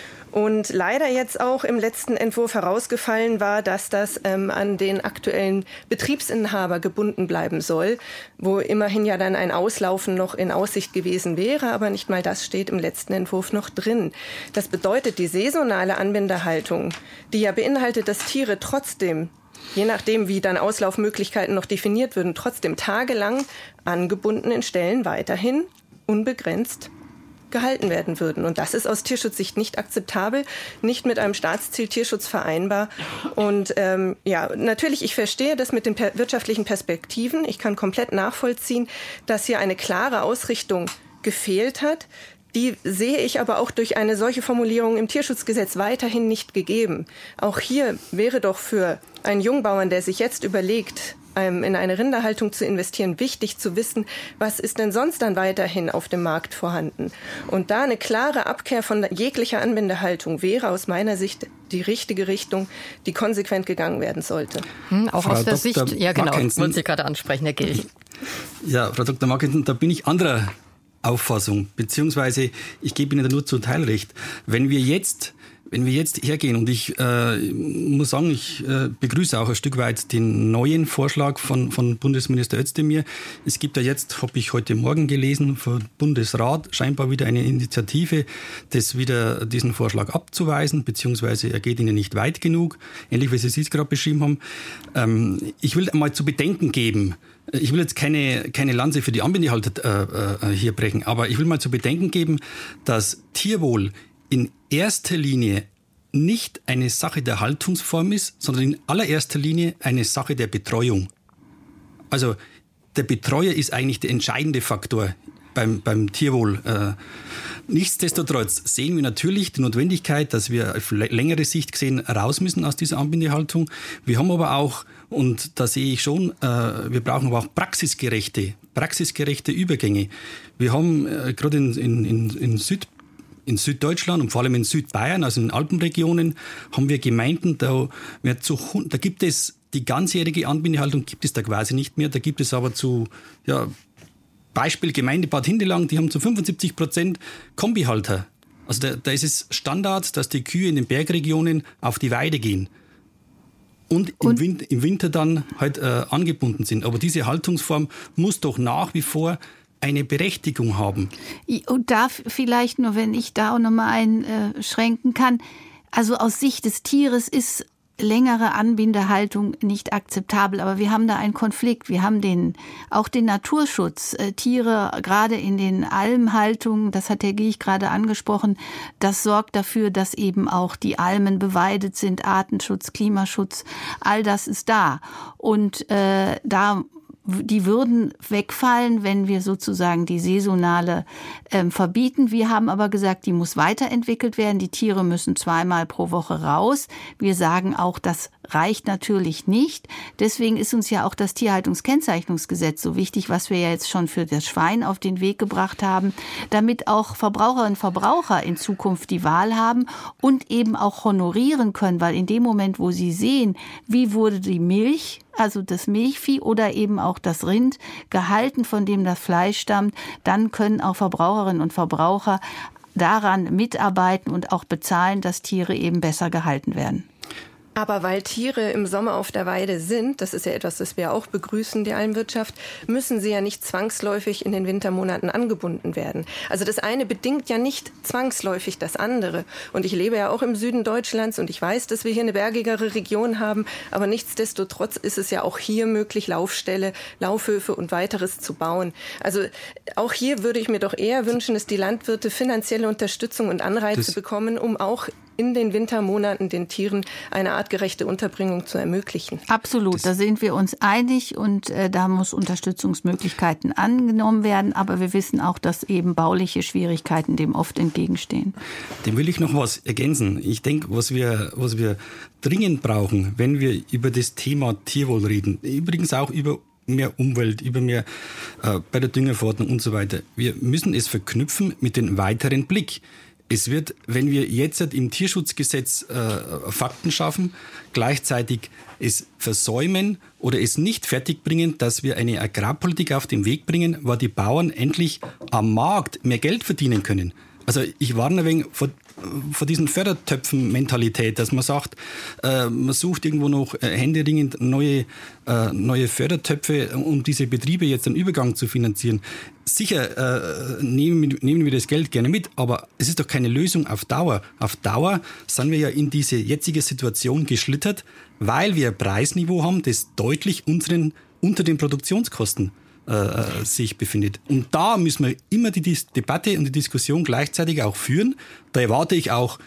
Und leider jetzt auch im letzten Entwurf herausgefallen war, dass das an den aktuellen Betriebsinhaber gebunden bleiben soll, wo immerhin ja dann ein Auslaufen noch in Aussicht gewesen wäre, aber nicht mal das steht im letzten Entwurf noch drin. Das bedeutet, die saisonale Anbindehaltung, die ja beinhaltet, dass Tiere trotzdem, je nachdem, wie dann Auslaufmöglichkeiten noch definiert würden, trotzdem tagelang angebunden in Ställen weiterhin unbegrenzt gehalten werden würden. Und das ist aus Tierschutzsicht nicht akzeptabel, nicht mit einem Staatsziel Tierschutz vereinbar. Und ja, natürlich, ich verstehe das mit den wirtschaftlichen Perspektiven. Ich kann komplett nachvollziehen, dass hier eine klare Ausrichtung gefehlt hat. Die sehe ich aber auch durch eine solche Formulierung im Tierschutzgesetz weiterhin nicht gegeben. Auch hier wäre doch für einen Jungbauern, der sich jetzt überlegt, in eine Rinderhaltung zu investieren, wichtig zu wissen, was ist denn sonst dann weiterhin auf dem Markt vorhanden. Und da eine klare Abkehr von jeglicher Anbindehaltung wäre aus meiner Sicht die richtige Richtung, die konsequent gegangen werden sollte. Auch Frau aus der Dr. Sicht, ja genau, wollte Sie gerade ansprechen, Herr Gilch. Ja, Frau Dr. Mackensen, da bin ich anderer Auffassung, beziehungsweise ich gebe Ihnen da nur zu Teil recht. Wenn wir jetzt hergehen, und ich muss sagen, ich begrüße auch ein Stück weit den neuen Vorschlag von Bundesminister Özdemir. Es gibt ja jetzt, habe ich heute Morgen gelesen, vom Bundesrat scheinbar wieder eine Initiative, wieder diesen Vorschlag abzuweisen, beziehungsweise er geht ihnen nicht weit genug, ähnlich wie Sie es gerade beschrieben haben. Ich will mal zu bedenken geben, ich will jetzt keine Lanze für die Anbindehalter hier brechen, aber ich will mal zu bedenken geben, dass Tierwohl in erster Linie nicht eine Sache der Haltungsform ist, sondern in allererster Linie eine Sache der Betreuung. Also der Betreuer ist eigentlich der entscheidende Faktor beim Tierwohl. Nichtsdestotrotz sehen wir natürlich die Notwendigkeit, dass wir auf längere Sicht gesehen raus müssen aus dieser Anbindehaltung. Wir haben aber auch, und da sehe ich schon, wir brauchen aber auch praxisgerechte Übergänge. Wir haben gerade in Süddeutschland und vor allem in Südbayern, also in den Alpenregionen, haben wir Gemeinden, da gibt es die ganzjährige Anbindehaltung, gibt es da quasi nicht mehr. Da gibt es aber Beispiel Gemeinde Bad Hindelang, die haben zu 75% Kombihalter. Also da ist es Standard, dass die Kühe in den Bergregionen auf die Weide gehen. und im Winter dann halt angebunden sind. Aber diese Haltungsform muss doch nach wie vor eine Berechtigung haben. Und da vielleicht nur, wenn ich da auch nochmal einschränken kann, also aus Sicht des Tieres ist längere Anbindehaltung nicht akzeptabel, aber wir haben da einen Konflikt. Wir haben auch den Naturschutz. Tiere, gerade in den Almhaltungen, das hat Herr Giech gerade angesprochen, das sorgt dafür, dass eben auch die Almen beweidet sind, Artenschutz, Klimaschutz, all das ist da. Und die würden wegfallen, wenn wir sozusagen die saisonale verbieten. Wir haben aber gesagt, die muss weiterentwickelt werden. Die Tiere müssen 2-mal pro Woche raus. Wir sagen auch, das reicht natürlich nicht. Deswegen ist uns ja auch das Tierhaltungskennzeichnungsgesetz so wichtig, was wir ja jetzt schon für das Schwein auf den Weg gebracht haben, damit auch Verbraucherinnen und Verbraucher in Zukunft die Wahl haben und eben auch honorieren können, weil in dem Moment, wo sie sehen, wie wurde die Milch, also das Milchvieh oder eben auch das Rind gehalten, von dem das Fleisch stammt, dann können auch Verbraucherinnen und Verbraucher daran mitarbeiten und auch bezahlen, dass Tiere eben besser gehalten werden. Aber weil Tiere im Sommer auf der Weide sind, das ist ja etwas, das wir auch begrüßen, die Almwirtschaft, müssen sie ja nicht zwangsläufig in den Wintermonaten angebunden werden. Also das eine bedingt ja nicht zwangsläufig das andere. Und ich lebe ja auch im Süden Deutschlands und ich weiß, dass wir hier eine bergigere Region haben, aber nichtsdestotrotz ist es ja auch hier möglich, Laufställe, Laufhöfe und weiteres zu bauen. Also auch hier würde ich mir doch eher wünschen, dass die Landwirte finanzielle Unterstützung und Anreize bekommen, um auch in den Wintermonaten den Tieren eine artgerechte Unterbringung zu ermöglichen. Absolut, da sind wir uns einig und da muss Unterstützungsmöglichkeiten angenommen werden. Aber wir wissen auch, dass eben bauliche Schwierigkeiten dem oft entgegenstehen. Dem will ich noch was ergänzen. Ich denke, was wir dringend brauchen, wenn wir über das Thema Tierwohl reden, übrigens auch über mehr Umwelt, über mehr bei der Düngerverordnung und so weiter. Wir müssen es verknüpfen mit dem weiteren Blick. Es wird, wenn wir jetzt im Tierschutzgesetz Fakten schaffen, gleichzeitig es versäumen oder es nicht fertigbringen, dass wir eine Agrarpolitik auf den Weg bringen, wo die Bauern endlich am Markt mehr Geld verdienen können. Also ich warne ein wenig vor diesen Fördertöpfen-Mentalität, dass man sagt, man sucht irgendwo noch händeringend neue Fördertöpfe, um diese Betriebe jetzt im Übergang zu finanzieren. Sicher nehmen wir das Geld gerne mit, aber es ist doch keine Lösung auf Dauer. Auf Dauer sind wir ja in diese jetzige Situation geschlittert, weil wir ein Preisniveau haben, das deutlich unter den Produktionskosten sich befindet. Und da müssen wir immer die Debatte und die Diskussion gleichzeitig auch führen. Da erwarte ich auch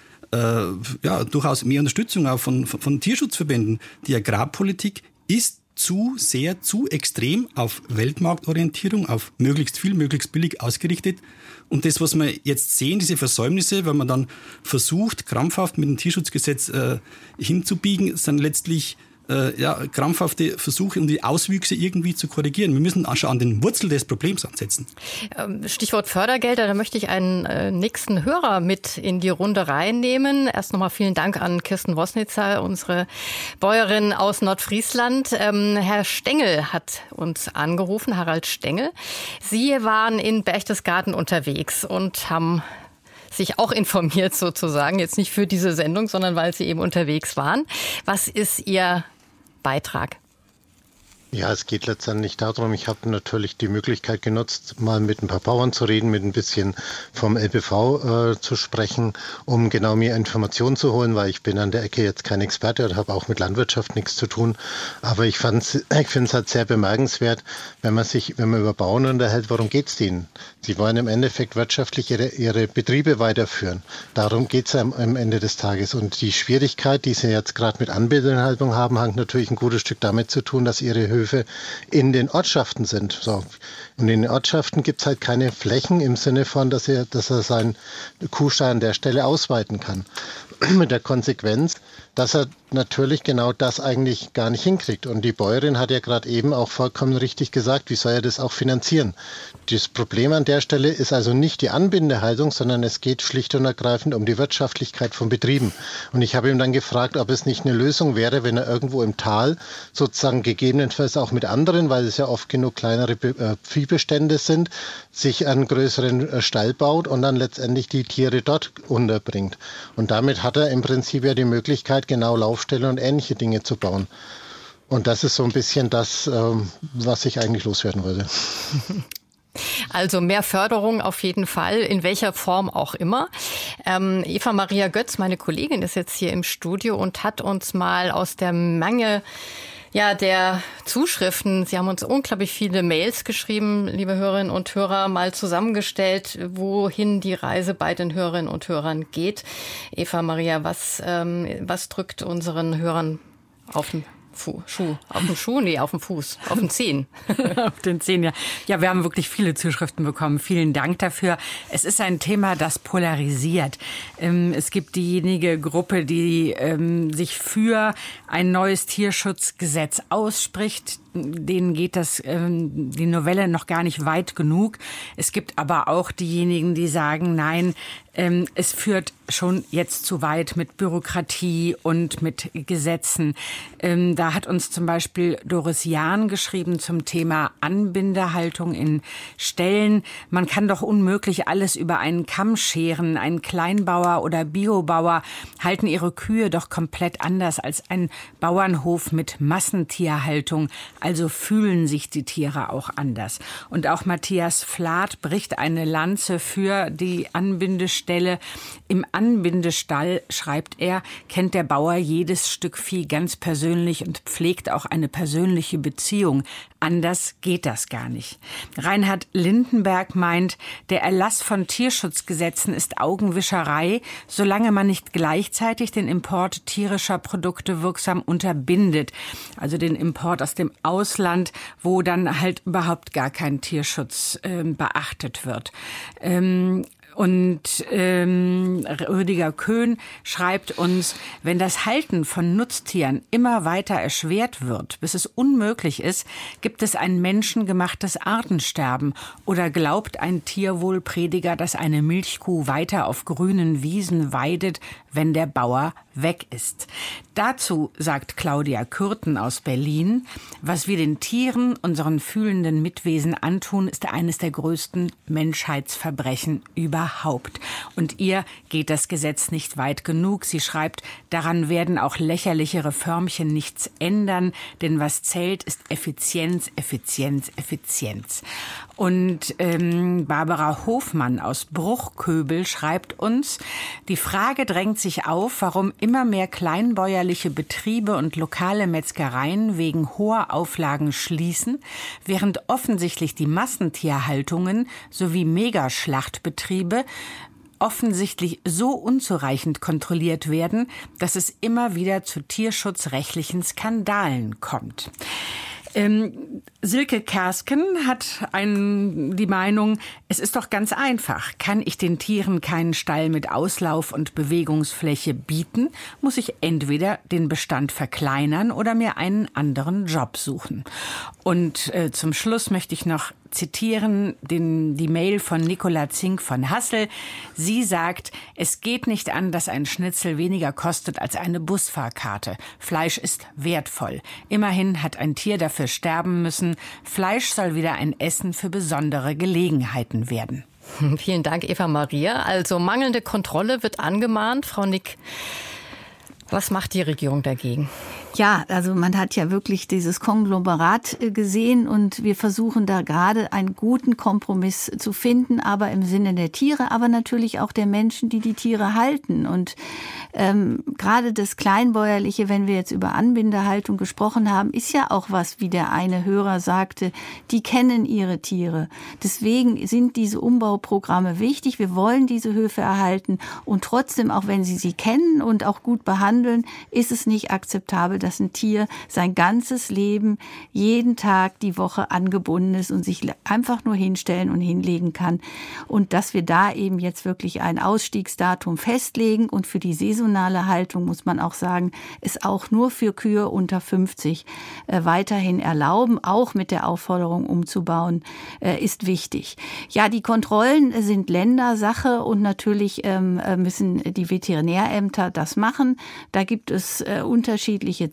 durchaus mehr Unterstützung auch von Tierschutzverbänden. Die Agrarpolitik ist zu extrem auf Weltmarktorientierung, auf möglichst viel, möglichst billig ausgerichtet. Und das, was wir jetzt sehen, diese Versäumnisse, wenn man dann versucht, krampfhaft mit dem Tierschutzgesetz hinzubiegen, sind letztlich krampfhafte Versuche, um die Auswüchse irgendwie zu korrigieren. Wir müssen schon an den Wurzel des Problems ansetzen. Stichwort Fördergelder, da möchte ich einen nächsten Hörer mit in die Runde reinnehmen. Erst nochmal vielen Dank an Kirsten Wosnitzer, unsere Bäuerin aus Nordfriesland. Herr Stengel hat uns angerufen, Harald Stengel. Sie waren in Berchtesgaden unterwegs und haben sich auch informiert sozusagen, jetzt nicht für diese Sendung, sondern weil Sie eben unterwegs waren. Was ist Ihr Beitrag? Ja, es geht letztendlich darum, ich habe natürlich die Möglichkeit genutzt, mal mit ein paar Bauern zu reden, mit ein bisschen vom LBV zu sprechen, um genau mir Informationen zu holen, weil ich bin an der Ecke jetzt kein Experte und habe auch mit Landwirtschaft nichts zu tun. Aber ich finde es halt sehr bemerkenswert, wenn man über Bauern unterhält, worum geht es denen? Sie wollen im Endeffekt wirtschaftlich ihre Betriebe weiterführen. Darum geht es am Ende des Tages. Und die Schwierigkeit, die sie jetzt gerade mit Anbindehaltung haben, hat natürlich ein gutes Stück damit zu tun, dass ihre Höfe in den Ortschaften sind. So. Und in den Ortschaften gibt es halt keine Flächen im Sinne von, dass er seinen Kuhstall an der Stelle ausweiten kann. Mit der Konsequenz, dass er natürlich genau das eigentlich gar nicht hinkriegt. Und die Bäuerin hat ja gerade eben auch vollkommen richtig gesagt, wie soll er das auch finanzieren? Das Problem an der Stelle ist also nicht die Anbindehaltung, sondern es geht schlicht und ergreifend um die Wirtschaftlichkeit von Betrieben. Und ich habe ihm dann gefragt, ob es nicht eine Lösung wäre, wenn er irgendwo im Tal sozusagen gegebenenfalls es auch mit anderen, weil es ja oft genug kleinere Viehbestände sind, sich einen größeren Stall baut und dann letztendlich die Tiere dort unterbringt. Und damit hat er im Prinzip ja die Möglichkeit, genau Laufstelle und ähnliche Dinge zu bauen. Und das ist so ein bisschen das, was ich eigentlich loswerden wollte. Also mehr Förderung auf jeden Fall, in welcher Form auch immer. Eva Maria Götz, meine Kollegin, ist jetzt hier im Studio und hat uns mal aus der Menge der Zuschriften, Sie haben uns unglaublich viele Mails geschrieben, liebe Hörerinnen und Hörer, mal zusammengestellt, wohin die Reise bei den Hörerinnen und Hörern geht. Eva Maria, was drückt unseren Hörern auf den Fuß, auf den Zehen. Auf den Zehen, ja. Ja, wir haben wirklich viele Zuschriften bekommen. Vielen Dank dafür. Es ist ein Thema, das polarisiert. Es gibt diejenige Gruppe, die sich für ein neues Tierschutzgesetz ausspricht. Denen geht die Novelle noch gar nicht weit genug. Es gibt aber auch diejenigen, die sagen, nein, es führt schon jetzt zu weit mit Bürokratie und mit Gesetzen. Da hat uns zum Beispiel Doris Jahn geschrieben zum Thema Anbindehaltung in Ställen. Man kann doch unmöglich alles über einen Kamm scheren. Ein Kleinbauer oder Biobauer halten ihre Kühe doch komplett anders als ein Bauernhof mit Massentierhaltung. Also fühlen sich die Tiere auch anders. Und auch Matthias Flath bricht eine Lanze für die Anbindestelle. Im Anbindestall, schreibt er, kennt der Bauer jedes Stück Vieh ganz persönlich und pflegt auch eine persönliche Beziehung. Anders geht das gar nicht. Reinhard Lindenberg meint, der Erlass von Tierschutzgesetzen ist Augenwischerei, solange man nicht gleichzeitig den Import tierischer Produkte wirksam unterbindet. Also den Import aus dem Ausland, wo dann halt überhaupt gar kein Tierschutz beachtet wird. Und Rüdiger Köhn schreibt uns, wenn das Halten von Nutztieren immer weiter erschwert wird, bis es unmöglich ist, gibt es ein menschengemachtes Artensterben. Oder glaubt ein Tierwohlprediger, dass eine Milchkuh weiter auf grünen Wiesen weidet, wenn der Bauer weg ist? Dazu sagt Claudia Kürten aus Berlin, was wir den Tieren, unseren fühlenden Mitwesen antun, ist eines der größten Menschheitsverbrechen überhaupt. Und ihr geht das Gesetz nicht weit genug. Sie schreibt, daran werden auch lächerlichere Förmchen nichts ändern, denn was zählt, ist Effizienz, Effizienz, Effizienz. Und Barbara Hofmann aus Bruchköbel schreibt uns, die Frage drängt sich auf, warum immer mehr kleinbäuerliche Betriebe und lokale Metzgereien wegen hoher Auflagen schließen, während offensichtlich die Massentierhaltungen sowie Megaschlachtbetriebe offensichtlich so unzureichend kontrolliert werden, dass es immer wieder zu tierschutzrechtlichen Skandalen kommt. Silke Kersken hat die Meinung, es ist doch ganz einfach. Kann ich den Tieren keinen Stall mit Auslauf und Bewegungsfläche bieten, muss ich entweder den Bestand verkleinern oder mir einen anderen Job suchen. Und zum Schluss möchte ich noch zitieren die Mail von Nicola Zink von Hassel. Sie sagt, es geht nicht an, dass ein Schnitzel weniger kostet als eine Busfahrkarte. Fleisch ist wertvoll. Immerhin hat ein Tier dafür sterben müssen. Fleisch soll wieder ein Essen für besondere Gelegenheiten werden. Vielen Dank, Eva Maria. Also mangelnde Kontrolle wird angemahnt. Frau Nick, was macht die Regierung dagegen? Ja, also man hat ja wirklich dieses Konglomerat gesehen und wir versuchen da gerade einen guten Kompromiss zu finden, aber im Sinne der Tiere, aber natürlich auch der Menschen, die die Tiere halten. Und gerade das Kleinbäuerliche, wenn wir jetzt über Anbindehaltung gesprochen haben, ist ja auch was, wie der eine Hörer sagte, die kennen ihre Tiere. Deswegen sind diese Umbauprogramme wichtig. Wir wollen diese Höfe erhalten und trotzdem, auch wenn sie kennen und auch gut behandeln, ist es nicht akzeptabel, dass ein Tier sein ganzes Leben, jeden Tag, die Woche angebunden ist und sich einfach nur hinstellen und hinlegen kann. Und dass wir da eben jetzt wirklich ein Ausstiegsdatum festlegen und für die saisonale Haltung, muss man auch sagen, es auch nur für Kühe unter 50 weiterhin erlauben, auch mit der Aufforderung umzubauen, ist wichtig. Ja, die Kontrollen sind Ländersache und natürlich müssen die Veterinärämter das machen. Da gibt es unterschiedliche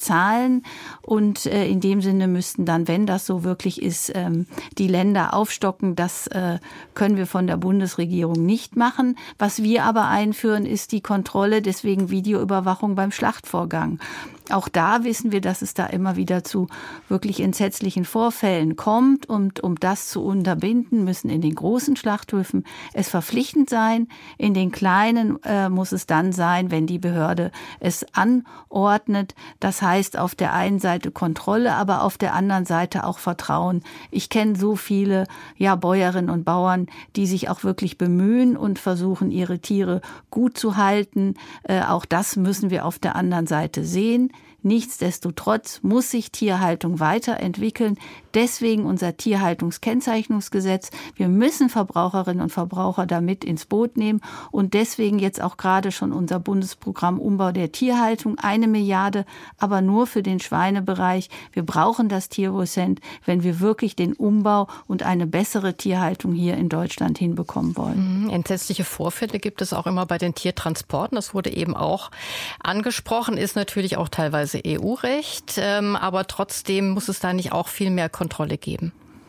Zahlen. Und in dem Sinne müssten dann, wenn das so wirklich ist, die Länder aufstocken. Das können wir von der Bundesregierung nicht machen. Was wir aber einführen, ist die Kontrolle, deswegen Videoüberwachung beim Schlachtvorgang. Auch da wissen wir, dass es da immer wieder zu wirklich entsetzlichen Vorfällen kommt. Und um das zu unterbinden, müssen in den großen Schlachthöfen es verpflichtend sein. In den kleinen muss es dann sein, wenn die Behörde es anordnet. Das heißt auf der einen Seite Kontrolle, aber auf der anderen Seite auch Vertrauen. Ich kenne so viele Bäuerinnen und Bauern, die sich auch wirklich bemühen und versuchen, ihre Tiere gut zu halten. Auch das müssen wir auf der anderen Seite sehen. Nichtsdestotrotz muss sich Tierhaltung weiterentwickeln. Deswegen unser Tierhaltungskennzeichnungsgesetz. Wir müssen Verbraucherinnen und Verbraucher damit ins Boot nehmen. Und deswegen jetzt auch gerade schon unser Bundesprogramm Umbau der Tierhaltung. 1 Milliarde, aber nur für den Schweinebereich. Wir brauchen das Tierwohlcent, wenn wir wirklich den Umbau und eine bessere Tierhaltung hier in Deutschland hinbekommen wollen. Entsetzliche Vorfälle gibt es auch immer bei den Tiertransporten. Das wurde eben auch angesprochen, ist natürlich auch teilweise EU-Recht, aber trotzdem muss es da nicht auch viel mehr Kontrolle geben.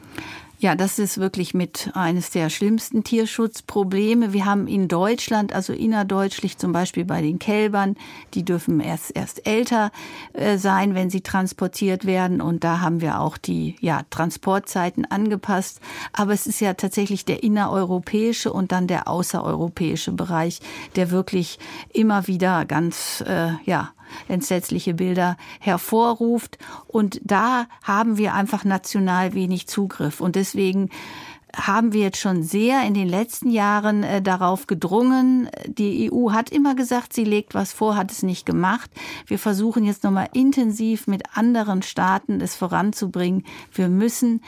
Ja, das ist wirklich mit eines der schlimmsten Tierschutzprobleme. Wir haben in Deutschland, also innerdeutschlich zum Beispiel bei den Kälbern, die dürfen erst älter sein, wenn sie transportiert werden. Und da haben wir auch die Transportzeiten angepasst. Aber es ist ja tatsächlich der innereuropäische und dann der außereuropäische Bereich, der wirklich immer wieder ganz, entsetzliche Bilder hervorruft. Und da haben wir einfach national wenig Zugriff. Und deswegen haben wir jetzt schon sehr in den letzten Jahren darauf gedrungen. Die EU hat immer gesagt, sie legt was vor, hat es nicht gemacht. Wir versuchen jetzt nochmal intensiv mit anderen Staaten es voranzubringen. Wir müssen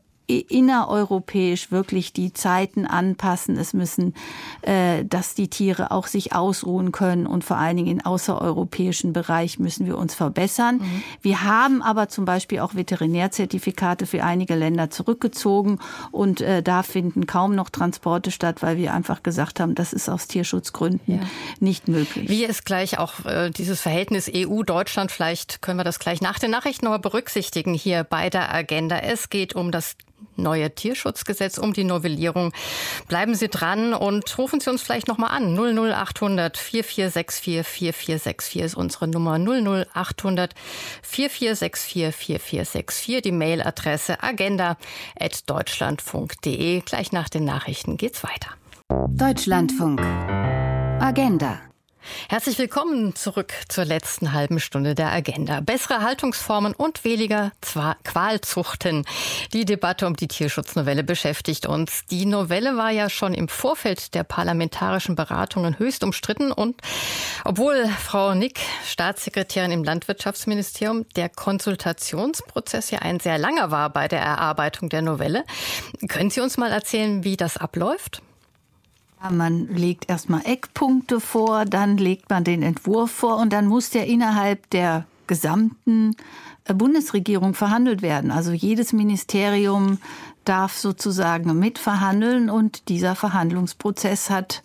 innereuropäisch wirklich die Zeiten anpassen. Es müssen, dass die Tiere auch sich ausruhen können und vor allen Dingen im außereuropäischen Bereich müssen wir uns verbessern. Wir haben aber zum Beispiel auch Veterinärzertifikate für einige Länder zurückgezogen und da finden kaum noch Transporte statt, weil wir einfach gesagt haben, das ist aus Tierschutzgründen nicht möglich. Wie ist gleich auch dieses Verhältnis EU-Deutschland, vielleicht können wir das gleich nach den Nachrichten noch berücksichtigen hier bei der Agenda. Es geht um das neue Tierschutzgesetz, um die Novellierung. Bleiben Sie dran und rufen Sie uns vielleicht noch mal an. 00800 4464 4464 ist unsere Nummer. 00800 4464 4464. Die Mailadresse agenda@deutschlandfunk.de. Gleich nach den Nachrichten geht's weiter. Deutschlandfunk. Agenda. Herzlich willkommen zurück zur letzten halben Stunde der Agenda. Bessere Haltungsformen und weniger Qualzuchten. Die Debatte um die Tierschutznovelle beschäftigt uns. Die Novelle war ja schon im Vorfeld der parlamentarischen Beratungen höchst umstritten. Und obwohl Frau Nick, Staatssekretärin im Landwirtschaftsministerium, der Konsultationsprozess ja ein sehr langer war bei der Erarbeitung der Novelle, können Sie uns mal erzählen, wie das abläuft? Man legt erstmal Eckpunkte vor, dann legt man den Entwurf vor und dann muss der innerhalb der gesamten Bundesregierung verhandelt werden. Also jedes Ministerium darf sozusagen mitverhandeln und dieser Verhandlungsprozess hat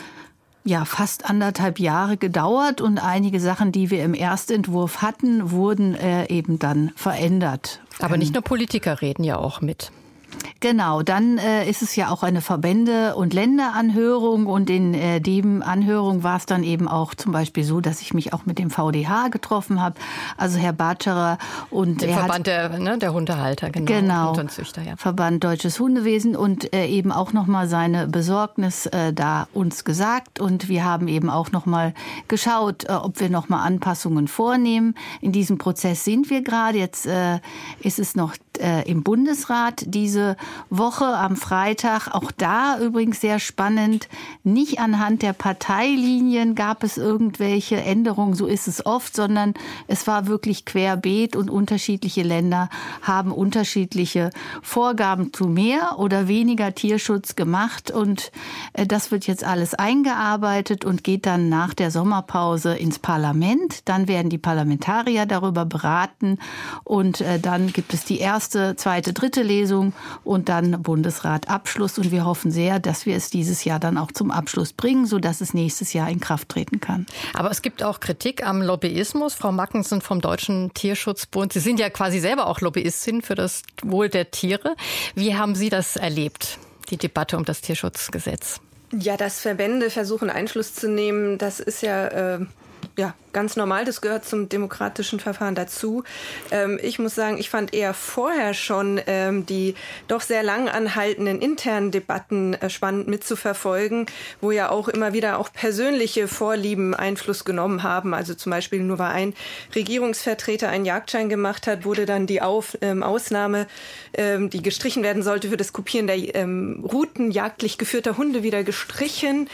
fast 1,5 Jahre gedauert und einige Sachen, die wir im Erstentwurf hatten, wurden eben dann verändert. Aber nicht nur Politiker reden ja auch mit. Genau, dann ist es ja auch eine Verbände- und Länderanhörung und in dem Anhörung war es dann eben auch zum Beispiel so, dass ich mich auch mit dem VDH getroffen habe, also Herr Batscherer und der Verband der Hundehalter, genau, Hund- und Züchter, ja. Verband Deutsches Hundewesen und eben auch nochmal seine Besorgnis da uns gesagt und wir haben eben auch nochmal geschaut, ob wir nochmal Anpassungen vornehmen. In diesem Prozess sind wir gerade, jetzt ist es noch im Bundesrat diese Woche am Freitag. Auch da übrigens sehr spannend. Nicht anhand der Parteilinien gab es irgendwelche Änderungen, so ist es oft, sondern es war wirklich querbeet und unterschiedliche Länder haben unterschiedliche Vorgaben zu mehr oder weniger Tierschutz gemacht. Und das wird jetzt alles eingearbeitet und geht dann nach der Sommerpause ins Parlament. Dann werden die Parlamentarier darüber beraten und dann gibt es die erste, zweite, dritte Lesung und und dann Bundesrat Abschluss. Und wir hoffen sehr, dass wir es dieses Jahr dann auch zum Abschluss bringen, sodass es nächstes Jahr in Kraft treten kann. Aber es gibt auch Kritik am Lobbyismus. Frau Mackensen vom Deutschen Tierschutzbund, Sie sind ja quasi selber auch Lobbyistin für das Wohl der Tiere. Wie haben Sie das erlebt, die Debatte um das Tierschutzgesetz? Ja, dass Verbände versuchen, Einfluss zu nehmen, das ist ja ganz normal. Das gehört zum demokratischen Verfahren dazu. Ich muss sagen, ich fand eher vorher schon die doch sehr lang anhaltenden internen Debatten spannend mitzuverfolgen, wo ja auch immer wieder auch persönliche Vorlieben Einfluss genommen haben. Also zum Beispiel nur weil ein Regierungsvertreter einen Jagdschein gemacht hat, wurde dann die Ausnahme, die gestrichen werden sollte für das Kopieren der Routen jagdlich geführter Hunde wieder gestrichen.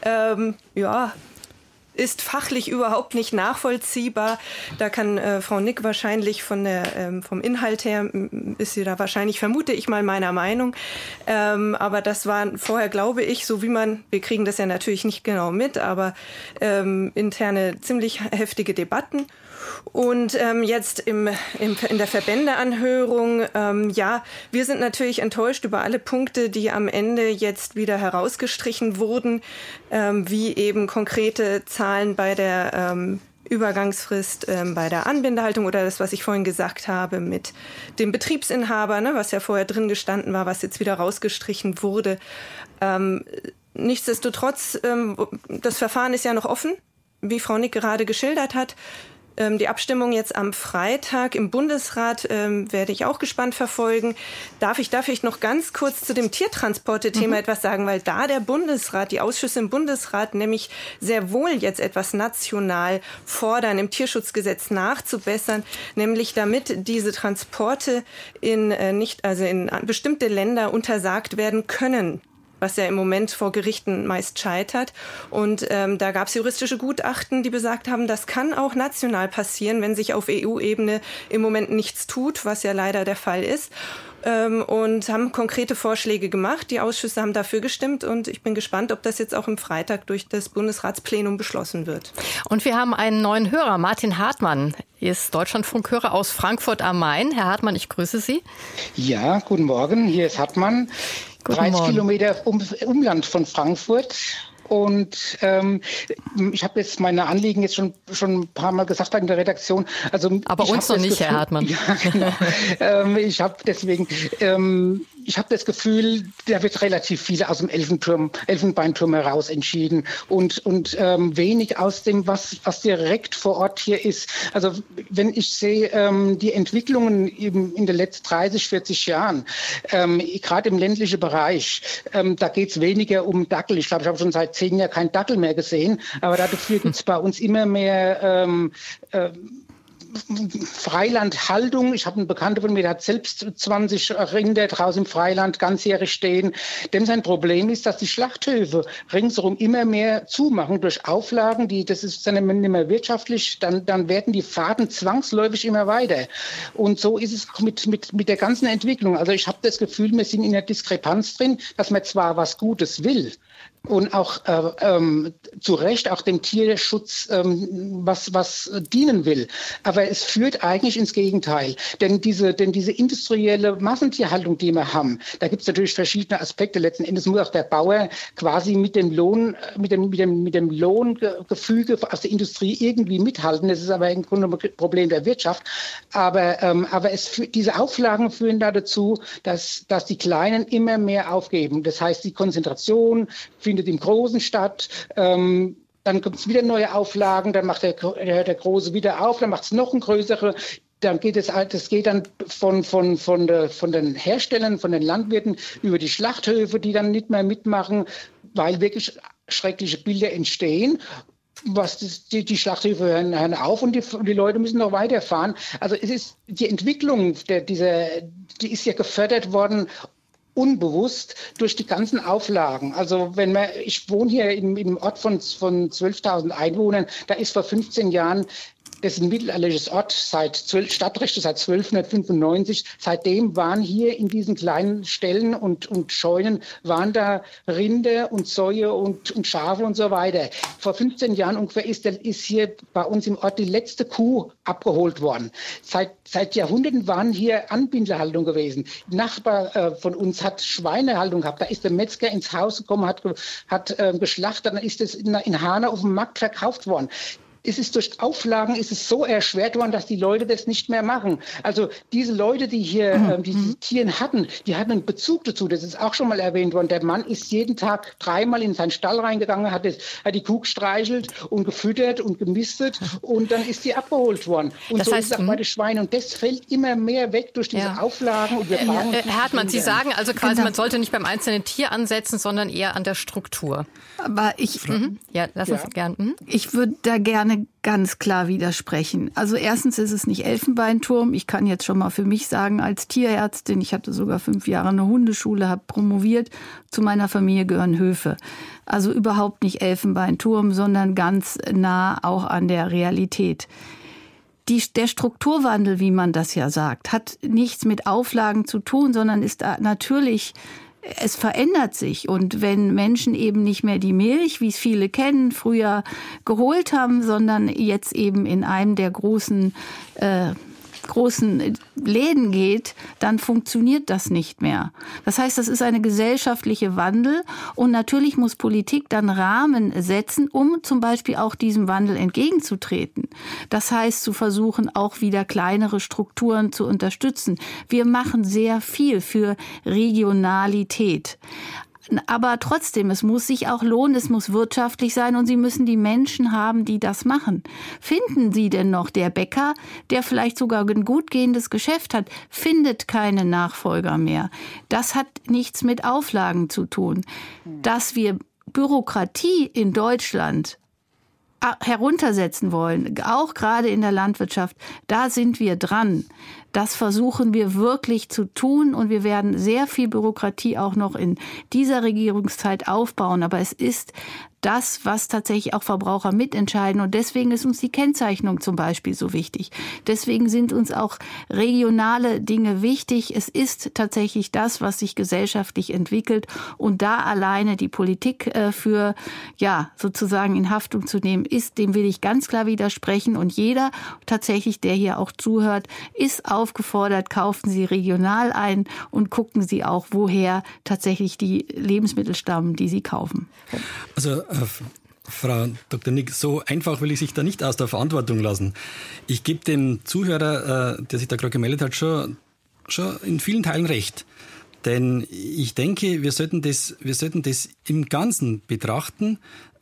Ist fachlich überhaupt nicht nachvollziehbar. Da kann Frau Nick wahrscheinlich vom Inhalt her, ist sie da wahrscheinlich, vermute ich mal, meiner Meinung. Aber das waren vorher, glaube ich, so wie wir kriegen das ja natürlich nicht genau mit, aber interne ziemlich heftige Debatten. Und jetzt in der Verbändeanhörung, wir sind natürlich enttäuscht über alle Punkte, die am Ende jetzt wieder herausgestrichen wurden, wie eben konkrete Zahlen bei der Übergangsfrist bei der Anbindehaltung oder das, was ich vorhin gesagt habe mit dem Betriebsinhaber, was ja vorher drin gestanden war, was jetzt wieder rausgestrichen wurde. Nichtsdestotrotz, das Verfahren ist ja noch offen, wie Frau Nick gerade geschildert hat. Die Abstimmung jetzt am Freitag im Bundesrat werde ich auch gespannt verfolgen. Darf ich noch ganz kurz zu dem Tiertransporte-Thema etwas sagen, weil da der Bundesrat, die Ausschüsse im Bundesrat nämlich sehr wohl jetzt etwas national fordern, im Tierschutzgesetz nachzubessern, nämlich damit diese Transporte in bestimmte Länder untersagt werden können, was ja im Moment vor Gerichten meist scheitert. Und da gab es juristische Gutachten, die besagt haben, das kann auch national passieren, wenn sich auf EU-Ebene im Moment nichts tut, was ja leider der Fall ist. Und haben konkrete Vorschläge gemacht. Die Ausschüsse haben dafür gestimmt und ich bin gespannt, ob das jetzt auch im Freitag durch das Bundesratsplenum beschlossen wird. Und wir haben einen neuen Hörer, Martin Hartmann, ist Deutschlandfunkhörer aus Frankfurt am Main. Herr Hartmann, ich grüße Sie. Ja, guten Morgen, hier ist Hartmann. 30 Kilometer Umland von Frankfurt. Und ich habe jetzt meine Anliegen jetzt schon ein paar Mal gesagt in der Redaktion. Also aber uns noch nicht, Herr Hartmann. Ja, genau. Ich habe das Gefühl, da wird relativ viel aus dem Elfenbeinturm heraus entschieden und wenig aus dem, was direkt vor Ort hier ist. Also wenn ich sehe die Entwicklungen in den letzten 30, 40 Jahren, gerade im ländlichen Bereich, da geht es weniger um Dackel. Ich glaube, ich habe schon seit 10 Jahren keinen Dackel mehr gesehen, aber dafür gibt es bei uns immer mehr Freilandhaltung. Ich habe einen Bekannten von mir, der hat selbst 20 Rinder draußen im Freiland ganzjährig stehen. Dem sein Problem ist, dass die Schlachthöfe ringsherum immer mehr zumachen durch Auflagen, das ist dann nicht mehr wirtschaftlich, dann werden die Fahrten zwangsläufig immer weiter. Und so ist es mit der ganzen Entwicklung. Also ich habe das Gefühl, wir sind in einer Diskrepanz drin, dass man zwar was Gutes will, und auch zu Recht auch dem Tierschutz was dienen will. Aber es führt eigentlich ins Gegenteil. Denn diese industrielle Massentierhaltung, die wir haben, da gibt es natürlich verschiedene Aspekte. Letzten Endes muss auch der Bauer quasi mit dem Lohngefüge aus der Industrie irgendwie mithalten. Das ist aber im Grunde ein Problem der Wirtschaft. Aber diese Auflagen führen dazu, dass die Kleinen immer mehr aufgeben. Das heißt, die Konzentration findet im Großen statt. Dann gibt es wieder neue Auflagen, dann macht der Große wieder auf, dann macht es noch ein größere. Dann geht das geht dann von den Herstellern, von den Landwirten über die Schlachthöfe, die dann nicht mehr mitmachen, weil wirklich schreckliche Bilder entstehen. Die Schlachthöfe hören auf und die Leute müssen noch weiterfahren. Also es ist die Entwicklung, die ist ja gefördert worden, unbewusst durch die ganzen Auflagen. Also ich wohne hier im Ort von 12.000 Einwohnern, da ist vor 15 Jahren Das ist ein mittelalterliches Ort, Stadtrechte seit 1295. Seitdem waren hier in diesen kleinen Ställen und Scheunen waren da Rinder und Säue und Schafe und so weiter. Vor 15 Jahren ungefähr ist hier bei uns im Ort die letzte Kuh abgeholt worden. Seit Jahrhunderten waren hier Anbindehaltung gewesen. Ein Nachbar von uns hat Schweinehaltung gehabt. Da ist der Metzger ins Haus gekommen, hat geschlachtet, dann ist es in Hanau auf dem Markt verkauft worden. Durch Auflagen ist es so erschwert worden, dass die Leute das nicht mehr machen. Also diese Leute, die hier diese Tiere hatten, die hatten einen Bezug dazu. Das ist auch schon mal erwähnt worden. Der Mann ist jeden Tag 3-mal in seinen Stall reingegangen, hat die Kuh gestreichelt und gefüttert und gemistet und dann ist die abgeholt worden. Und das so heißt, ist es auch bei den Schweinen. Und das fällt immer mehr weg durch diese Auflagen. Und wir Herr Hartmann, Sie sagen also quasi, man sollte nicht beim einzelnen Tier ansetzen, sondern eher an der Struktur. Aber ich Ich würde da gerne ganz klar widersprechen. Also erstens ist es nicht Elfenbeinturm. Ich kann jetzt schon mal für mich sagen, als Tierärztin, ich hatte sogar 5 Jahre eine Hundeschule, habe promoviert, zu meiner Familie gehören Höfe. Also überhaupt nicht Elfenbeinturm, sondern ganz nah auch an der Realität. Der Strukturwandel, wie man das ja sagt, hat nichts mit Auflagen zu tun, sondern ist natürlich... Es verändert sich und wenn Menschen eben nicht mehr die Milch, wie es viele kennen, früher geholt haben, sondern jetzt eben in einem der großen Läden geht, dann funktioniert das nicht mehr. Das heißt, das ist eine gesellschaftliche Wandel und natürlich muss Politik dann Rahmen setzen, um zum Beispiel auch diesem Wandel entgegenzutreten. Das heißt, zu versuchen, auch wieder kleinere Strukturen zu unterstützen. Wir machen sehr viel für Regionalität. Aber trotzdem, es muss sich auch lohnen, es muss wirtschaftlich sein und Sie müssen die Menschen haben, die das machen. Finden Sie denn noch der Bäcker, der vielleicht sogar ein gut gehendes Geschäft hat, findet keine Nachfolger mehr? Das hat nichts mit Auflagen zu tun. Dass wir Bürokratie in Deutschland heruntersetzen wollen, auch gerade in der Landwirtschaft, da sind wir dran. Das versuchen wir wirklich zu tun und wir werden sehr viel Bürokratie auch noch in dieser Regierungszeit aufbauen. Aber es ist das, was tatsächlich auch Verbraucher mitentscheiden. Und deswegen ist uns die Kennzeichnung zum Beispiel so wichtig. Deswegen sind uns auch regionale Dinge wichtig. Es ist tatsächlich das, was sich gesellschaftlich entwickelt. Und da alleine die Politik für, sozusagen in Haftung zu nehmen, dem will ich ganz klar widersprechen. Und jeder tatsächlich, der hier auch zuhört, ist aufgefordert, kaufen Sie regional ein und gucken Sie auch, woher tatsächlich die Lebensmittel stammen, die Sie kaufen. Also Frau Dr. Nick, so einfach will ich sich da nicht aus der Verantwortung lassen. Ich gebe dem Zuhörer, der sich da gerade gemeldet hat, schon in vielen Teilen recht. Denn ich denke, wir sollten das im Ganzen betrachten.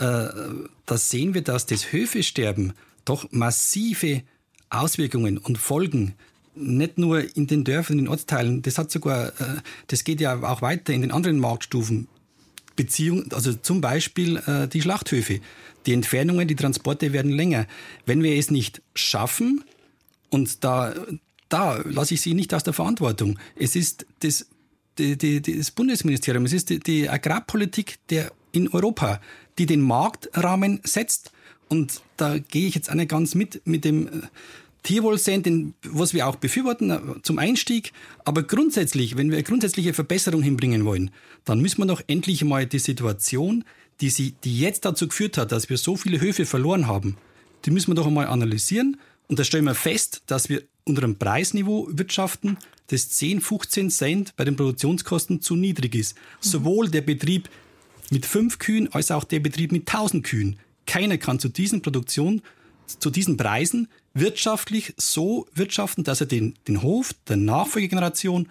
Da sehen wir, dass das Höfesterben doch massive Auswirkungen und Folgen nicht nur in den Dörfern, in den Ortsteilen, das geht ja auch weiter in den anderen Marktstufen. Also zum Beispiel die Schlachthöfe. Die Entfernungen, die Transporte werden länger. Wenn wir es nicht schaffen, und da lasse ich Sie nicht aus der Verantwortung, es ist das Bundesministerium, es ist die Agrarpolitik in Europa, die den Marktrahmen setzt. Und da gehe ich jetzt auch nicht ganz mit dem Tierwohlsehen, was wir auch befürworten zum Einstieg. Aber grundsätzlich, wenn wir eine grundsätzliche Verbesserung hinbringen wollen, dann müssen wir doch endlich mal die Situation, die jetzt dazu geführt hat, dass wir so viele Höfe verloren haben, die müssen wir doch einmal analysieren. Und da stellen wir fest, dass wir unter einem Preisniveau wirtschaften, das 10, 15 Cent bei den Produktionskosten zu niedrig ist. Sowohl der Betrieb mit 5 Kühen als auch der Betrieb mit 1000 Kühen. Keiner kann zu diesen Preisen wirtschaftlich so wirtschaften, dass er den Hof der Nachfolgegeneration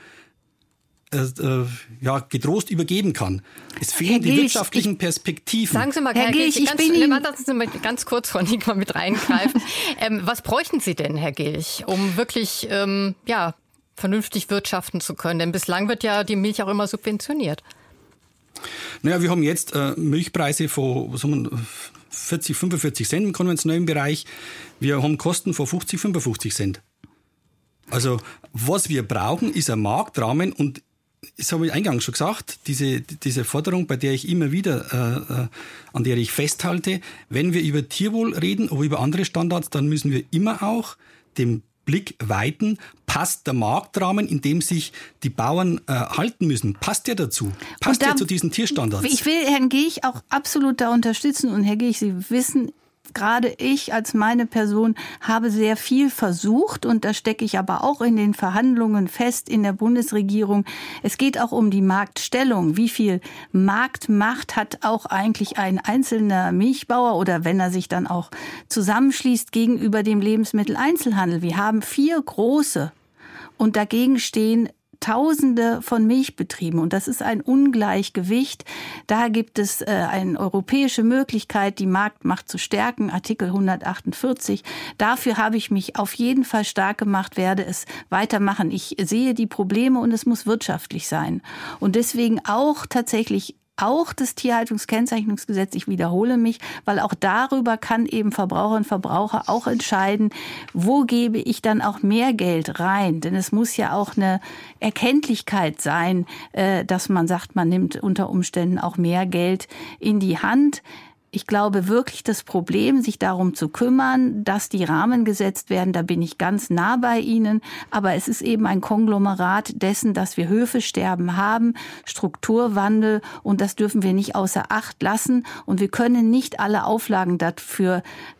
getrost übergeben kann. Es fehlen die wirtschaftlichen Perspektiven. Sagen Sie mal, Herr Gilch, ganz kurz, Frau Nick, mal mit reingreifen. Was bräuchten Sie denn, Herr Gilch, um wirklich vernünftig wirtschaften zu können? Denn bislang wird ja die Milch auch immer subventioniert. Naja, wir haben jetzt Milchpreise von 40, 45 Cent im konventionellen Bereich. Wir haben Kosten von 50, 55 Cent. Also was wir brauchen, ist ein Marktrahmen und das habe ich eingangs schon gesagt, diese Forderung, bei der ich immer wieder, an der ich festhalte, wenn wir über Tierwohl reden oder über andere Standards, dann müssen wir immer auch den Blick weiten. Passt der Marktrahmen, in dem sich die Bauern halten müssen, passt der dazu? Passt der zu diesen Tierstandards? Ich will Herrn Geech auch absolut da unterstützen. Und Herr Geech, Sie wissen, gerade ich als meine Person habe sehr viel versucht, und da stecke ich aber auch in den Verhandlungen fest in der Bundesregierung. Es geht auch um die Marktstellung. Wie viel Marktmacht hat auch eigentlich ein einzelner Milchbauer, oder wenn er sich dann auch zusammenschließt gegenüber dem Lebensmitteleinzelhandel? Wir haben 4 große und dagegen stehen Tausende von Milchbetrieben, und das ist ein Ungleichgewicht. Da gibt es eine europäische Möglichkeit, die Marktmacht zu stärken, Artikel 148. Dafür habe ich mich auf jeden Fall stark gemacht, werde es weitermachen. Ich sehe die Probleme und es muss wirtschaftlich sein. Und deswegen auch tatsächlich auch das Tierhaltungskennzeichnungsgesetz, ich wiederhole mich, weil auch darüber kann eben Verbraucherinnen und Verbraucher auch entscheiden, wo gebe ich dann auch mehr Geld rein. Denn es muss ja auch eine Erkenntlichkeit sein, dass man sagt, man nimmt unter Umständen auch mehr Geld in die Hand. Ich glaube wirklich, das Problem, sich darum zu kümmern, dass die Rahmen gesetzt werden, da bin ich ganz nah bei Ihnen. Aber es ist eben ein Konglomerat dessen, dass wir Höfesterben haben, Strukturwandel, und das dürfen wir nicht außer Acht lassen. Und wir können nicht alle Auflagen dafür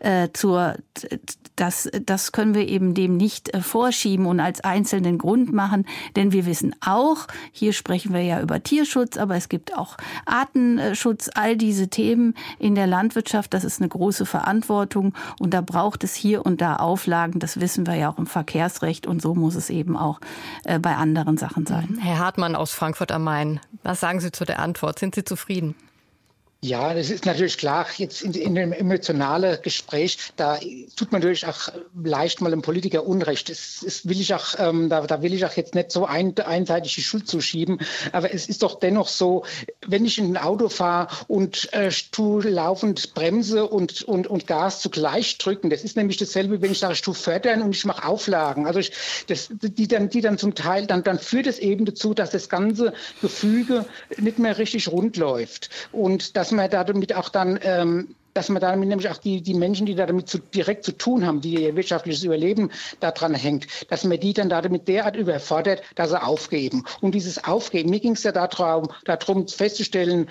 das können wir eben dem nicht vorschieben und als einzelnen Grund machen. Denn wir wissen auch, hier sprechen wir ja über Tierschutz, aber es gibt auch Artenschutz, all diese Themen in der Landwirtschaft. Das ist eine große Verantwortung, und da braucht es hier und da Auflagen. Das wissen wir ja auch im Verkehrsrecht, und so muss es eben auch bei anderen Sachen sein. Herr Hartmann aus Frankfurt am Main, was sagen Sie zu der Antwort? Sind Sie zufrieden? Ja, das ist natürlich klar. Jetzt in dem emotionalen Gespräch, da tut man natürlich auch leicht mal einem Politiker Unrecht. Das will ich auch, da will ich auch jetzt nicht so einseitig die Schuld zuschieben. Aber es ist doch dennoch so, wenn ich in ein Auto fahre und tu laufend Bremse und Gas zugleich drücken, das ist nämlich dasselbe, wenn ich sage, ich tu fördern und ich mache Auflagen. Also die dann zum Teil, dann führt es eben dazu, dass das ganze Gefüge nicht mehr richtig rund läuft. Und dass man damit auch dann, dass man damit nämlich auch die Menschen, die da damit direkt zu tun haben, die ihr wirtschaftliches Überleben daran hängt, dass man die dann damit derart überfordert, dass sie aufgeben. Und dieses Aufgeben, mir ging es ja darum festzustellen,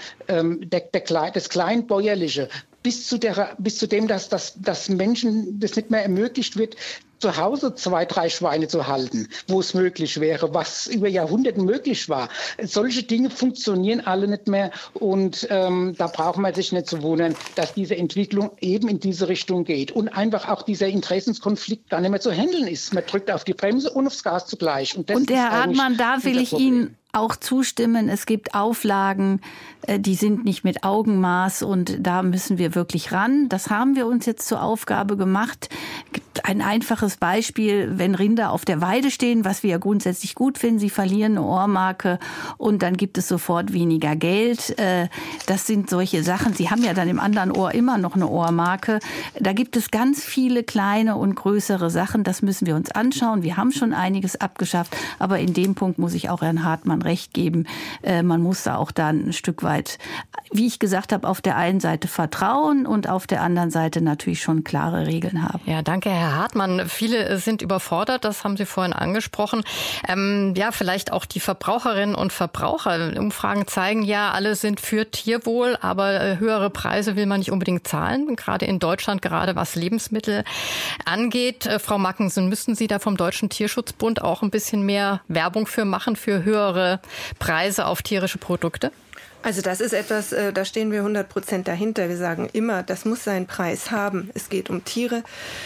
das Kleinbäuerliche, bis zu dem, dass Menschen das nicht mehr ermöglicht wird, zu Hause 2, 3 Schweine zu halten, wo es möglich wäre, was über Jahrhunderte möglich war. Solche Dinge funktionieren alle nicht mehr, und da braucht man sich nicht zu wundern, dass diese Entwicklung eben in diese Richtung geht und einfach auch dieser Interessenskonflikt dann nicht mehr zu handeln ist. Man drückt auf die Bremse und aufs Gas zugleich. Und Herr Hartmann, da will ich Ihnen auch zustimmen. Es gibt Auflagen, die sind nicht mit Augenmaß, und da müssen wir wirklich ran. Das haben wir uns jetzt zur Aufgabe gemacht. Es gibt ein einfaches Beispiel, wenn Rinder auf der Weide stehen, was wir ja grundsätzlich gut finden, sie verlieren eine Ohrmarke und dann gibt es sofort weniger Geld. Das sind solche Sachen. Sie haben ja dann im anderen Ohr immer noch eine Ohrmarke. Da gibt es ganz viele kleine und größere Sachen. Das müssen wir uns anschauen. Wir haben schon einiges abgeschafft, aber in dem Punkt muss ich auch Herrn Hartmann recht geben. Man muss da auch dann ein Stück weit, wie ich gesagt habe, auf der einen Seite vertrauen und auf der anderen Seite natürlich schon klare Regeln haben. Ja, danke, Herr Hartmann. Viele sind überfordert, das haben Sie vorhin angesprochen. Ja, vielleicht auch die Verbraucherinnen und Verbraucher. Umfragen zeigen ja, alle sind für Tierwohl, aber höhere Preise will man nicht unbedingt zahlen, gerade in Deutschland, gerade was Lebensmittel angeht. Frau Mackensen, müssten Sie da vom Deutschen Tierschutzbund auch ein bisschen mehr Werbung für machen, für höhere Preise auf tierische Produkte? Also das ist etwas, da stehen wir 100% dahinter. Wir sagen immer, das muss seinen Preis haben. Es geht um Tiere.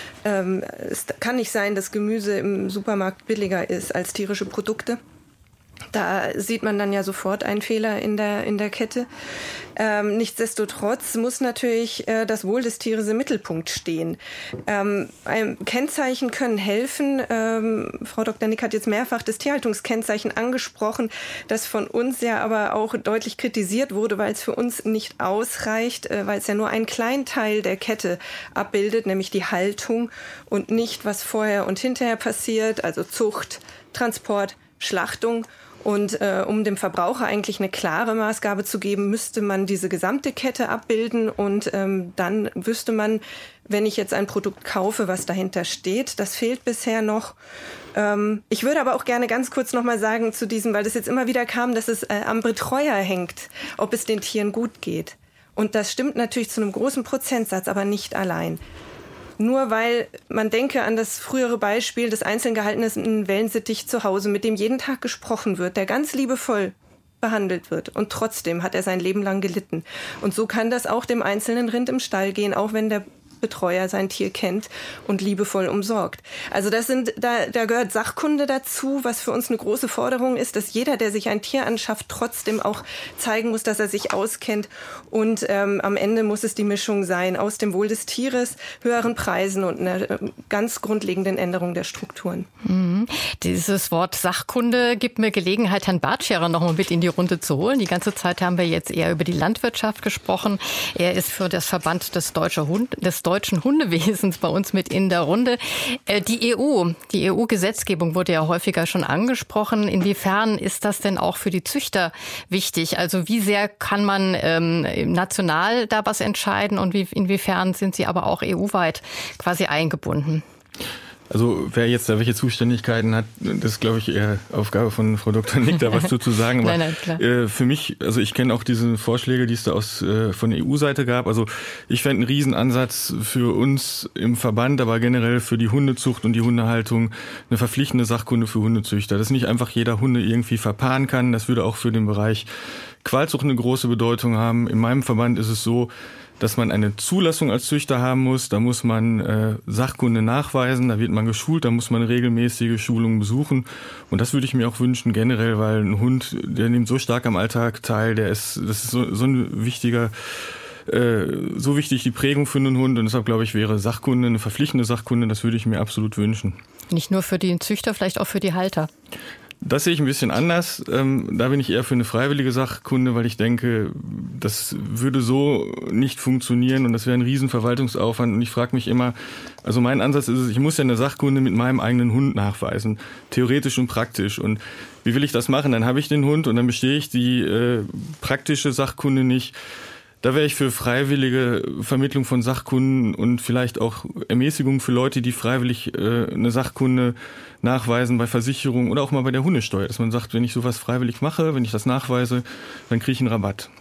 Es kann nicht sein, dass Gemüse im Supermarkt billiger ist als tierische Produkte. Da sieht man dann ja sofort einen Fehler in der Kette. Nichtsdestotrotz muss natürlich das Wohl des Tieres im Mittelpunkt stehen. Kennzeichen können helfen. Frau Dr. Nick hat jetzt mehrfach das Tierhaltungskennzeichen angesprochen, das von uns ja aber auch deutlich kritisiert wurde, weil es für uns nicht ausreicht, weil es ja nur einen kleinen Teil der Kette abbildet, nämlich die Haltung und nicht, was vorher und hinterher passiert, also Zucht, Transport, Schlachtung. Und um dem Verbraucher eigentlich eine klare Maßgabe zu geben, müsste man diese gesamte Kette abbilden und dann wüsste man, wenn ich jetzt ein Produkt kaufe, was dahinter steht. Das fehlt bisher noch. Ich würde aber auch gerne ganz kurz noch mal sagen zu diesem, weil das jetzt immer wieder kam, dass es am Betreuer hängt, ob es den Tieren gut geht. Und das stimmt natürlich zu einem großen Prozentsatz, aber nicht allein. Nur weil man denke an das frühere Beispiel des einzeln gehaltenen Wellensittich zu Hause, mit dem jeden Tag gesprochen wird, der ganz liebevoll behandelt wird. Und trotzdem hat er sein Leben lang gelitten. Und so kann das auch dem einzelnen Rind im Stall gehen, auch wenn der Betreuer sein Tier kennt und liebevoll umsorgt. Also da gehört Sachkunde dazu, was für uns eine große Forderung ist, dass jeder, der sich ein Tier anschafft, trotzdem auch zeigen muss, dass er sich auskennt. Und am Ende muss es die Mischung sein aus dem Wohl des Tieres, höheren Preisen und einer ganz grundlegenden Änderung der Strukturen. Mhm. Dieses Wort Sachkunde gibt mir Gelegenheit, Herrn Bartscherer noch mal mit in die Runde zu holen. Die ganze Zeit haben wir jetzt eher über die Landwirtschaft gesprochen. Er ist für das Verband des deutschen Hundewesens bei uns mit in der Runde. Die EU-Gesetzgebung wurde ja häufiger schon angesprochen. Inwiefern ist das denn auch für die Züchter wichtig? Also wie sehr kann man national da was entscheiden und inwiefern sind sie aber auch EU-weit quasi eingebunden? Also wer jetzt da welche Zuständigkeiten hat, das ist, glaube ich, eher Aufgabe von Frau Dr. Nick, da was zu sagen. Aber nein, klar. Für mich, also ich kenne auch diese Vorschläge, die es da von der EU-Seite gab. Also ich fände einen Riesenansatz für uns im Verband, aber generell für die Hundezucht und die Hundehaltung eine verpflichtende Sachkunde für Hundezüchter. Dass nicht einfach jeder Hunde irgendwie verpaaren kann. Das würde auch für den Bereich Qualzucht eine große Bedeutung haben. In meinem Verband ist es so, dass man eine Zulassung als Züchter haben muss. Da muss man Sachkunde nachweisen, da wird man geschult, da muss man regelmäßige Schulungen besuchen. Und das würde ich mir auch wünschen generell, weil ein Hund, der nimmt so stark am Alltag teil, das ist so ein wichtiger, so wichtig die Prägung für einen Hund. Und deshalb, glaube ich, wäre Sachkunde, eine verpflichtende Sachkunde, das würde ich mir absolut wünschen. Nicht nur für den Züchter, vielleicht auch für die Halter. Das sehe ich ein bisschen anders. Da bin ich eher für eine freiwillige Sachkunde, weil ich denke, das würde so nicht funktionieren und das wäre ein Riesenverwaltungsaufwand. Und ich frage mich immer, also mein Ansatz ist es, ich muss ja eine Sachkunde mit meinem eigenen Hund nachweisen, theoretisch und praktisch. Und wie will ich das machen? Dann habe ich den Hund und dann bestehe ich die praktische Sachkunde nicht. Da wäre ich für freiwillige Vermittlung von Sachkunden und vielleicht auch Ermäßigung für Leute, die freiwillig eine Sachkunde nachweisen bei Versicherungen oder auch mal bei der Hundesteuer. Dass man sagt, wenn ich sowas freiwillig mache, wenn ich das nachweise, dann kriege ich einen Rabatt.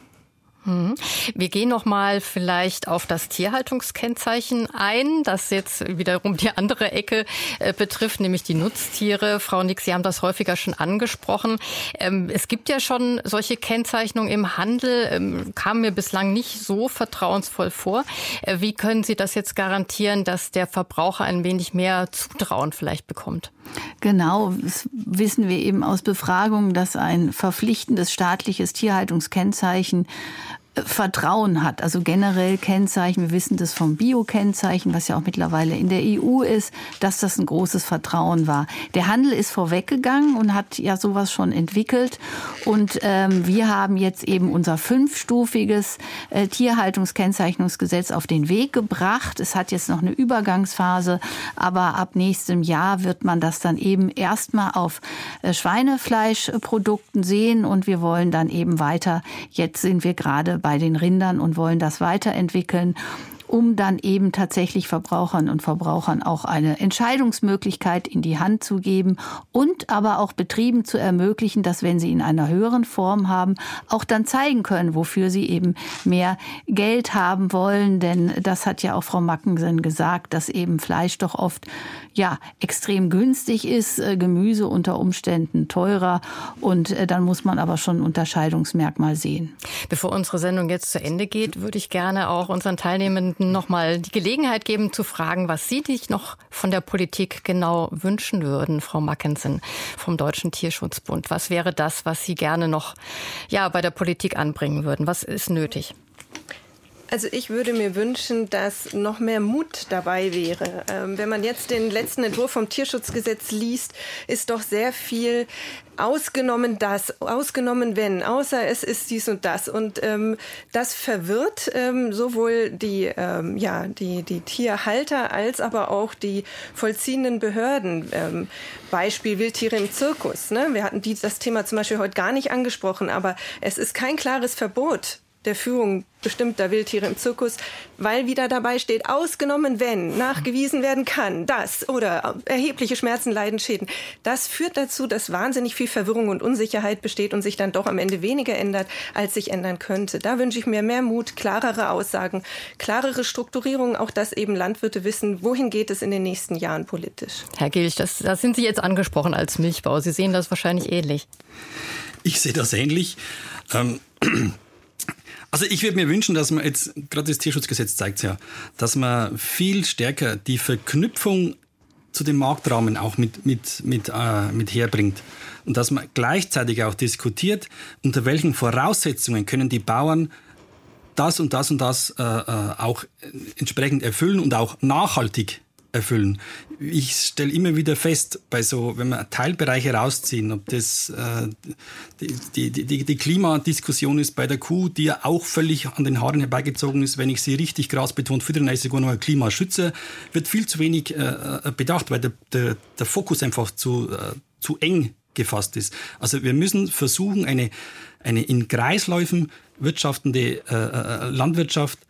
Wir gehen noch mal vielleicht auf das Tierhaltungskennzeichen ein, das jetzt wiederum die andere Ecke betrifft, nämlich die Nutztiere. Frau Nick, Sie haben das häufiger schon angesprochen. Es gibt ja schon solche Kennzeichnungen im Handel, kam mir bislang nicht so vertrauensvoll vor. Wie können Sie das jetzt garantieren, dass der Verbraucher ein wenig mehr Zutrauen vielleicht bekommt? Genau, das wissen wir eben aus Befragungen, dass ein verpflichtendes staatliches Tierhaltungskennzeichen Vertrauen hat, also generell Kennzeichen. Wir wissen das vom Bio-Kennzeichen, was ja auch mittlerweile in der EU ist, dass das ein großes Vertrauen war. Der Handel ist vorweggegangen und hat ja sowas schon entwickelt. Und wir haben jetzt eben unser 5-stufiges Tierhaltungskennzeichnungsgesetz auf den Weg gebracht. Es hat jetzt noch eine Übergangsphase, aber ab nächstem Jahr wird man das dann eben erstmal auf Schweinefleischprodukten sehen und wir wollen dann eben weiter, jetzt sind wir gerade bei den Rindern und wollen das weiterentwickeln, um dann eben tatsächlich Verbrauchern und Verbrauchern auch eine Entscheidungsmöglichkeit in die Hand zu geben und aber auch Betrieben zu ermöglichen, dass wenn sie in einer höheren Form haben, auch dann zeigen können, wofür sie eben mehr Geld haben wollen. Denn das hat ja auch Frau Mackensen gesagt, dass eben Fleisch doch oft extrem günstig ist, Gemüse unter Umständen teurer und dann muss man aber schon ein Unterscheidungsmerkmal sehen. Bevor unsere Sendung jetzt zu Ende geht, würde ich gerne auch unseren Teilnehmenden noch mal die Gelegenheit geben zu fragen, was Sie sich noch von der Politik genau wünschen würden, Frau Mackensen vom Deutschen Tierschutzbund. Was wäre das, was Sie gerne noch bei der Politik anbringen würden? Was ist nötig? Also ich würde mir wünschen, dass noch mehr Mut dabei wäre. Wenn man jetzt den letzten Entwurf vom Tierschutzgesetz liest, ist doch sehr viel ausgenommen das, ausgenommen wenn, außer es ist dies und das. Und das verwirrt sowohl die Tierhalter als aber auch die vollziehenden Behörden. Beispiel Wildtiere im Zirkus. Ne? Wir hatten das Thema zum Beispiel heute gar nicht angesprochen, aber es ist kein klares Verbot der Führung bestimmter Wildtiere im Zirkus, weil wieder dabei steht, ausgenommen wenn nachgewiesen werden kann, das oder erhebliche Schmerzen, Leiden, Schäden. Das führt dazu, dass wahnsinnig viel Verwirrung und Unsicherheit besteht und sich dann doch am Ende weniger ändert, als sich ändern könnte. Da wünsche ich mir mehr Mut, klarere Aussagen, klarere Strukturierung, auch dass eben Landwirte wissen, wohin geht es in den nächsten Jahren politisch. Herr Gilch, das sind Sie jetzt angesprochen als Milchbauer. Sie sehen das wahrscheinlich ähnlich. Ich sehe das ähnlich. Also ich würde mir wünschen, dass man jetzt, gerade das Tierschutzgesetz zeigt es ja, dass man viel stärker die Verknüpfung zu dem Marktrahmen auch mit herbringt. Und dass man gleichzeitig auch diskutiert, unter welchen Voraussetzungen können die Bauern das und das und das auch entsprechend erfüllen und auch nachhaltig erfüllen. Ich stelle immer wieder fest, wenn wir Teilbereiche rausziehen, ob das die Klimadiskussion ist bei der Kuh, die ja auch völlig an den Haaren herbeigezogen ist, wenn ich sie richtig grasbetont füttere, ist sogar noch ein Klimaschützer, wird viel zu wenig bedacht, weil der Fokus einfach zu eng gefasst ist. Also wir müssen versuchen, eine in Kreisläufen wirtschaftende Landwirtschaft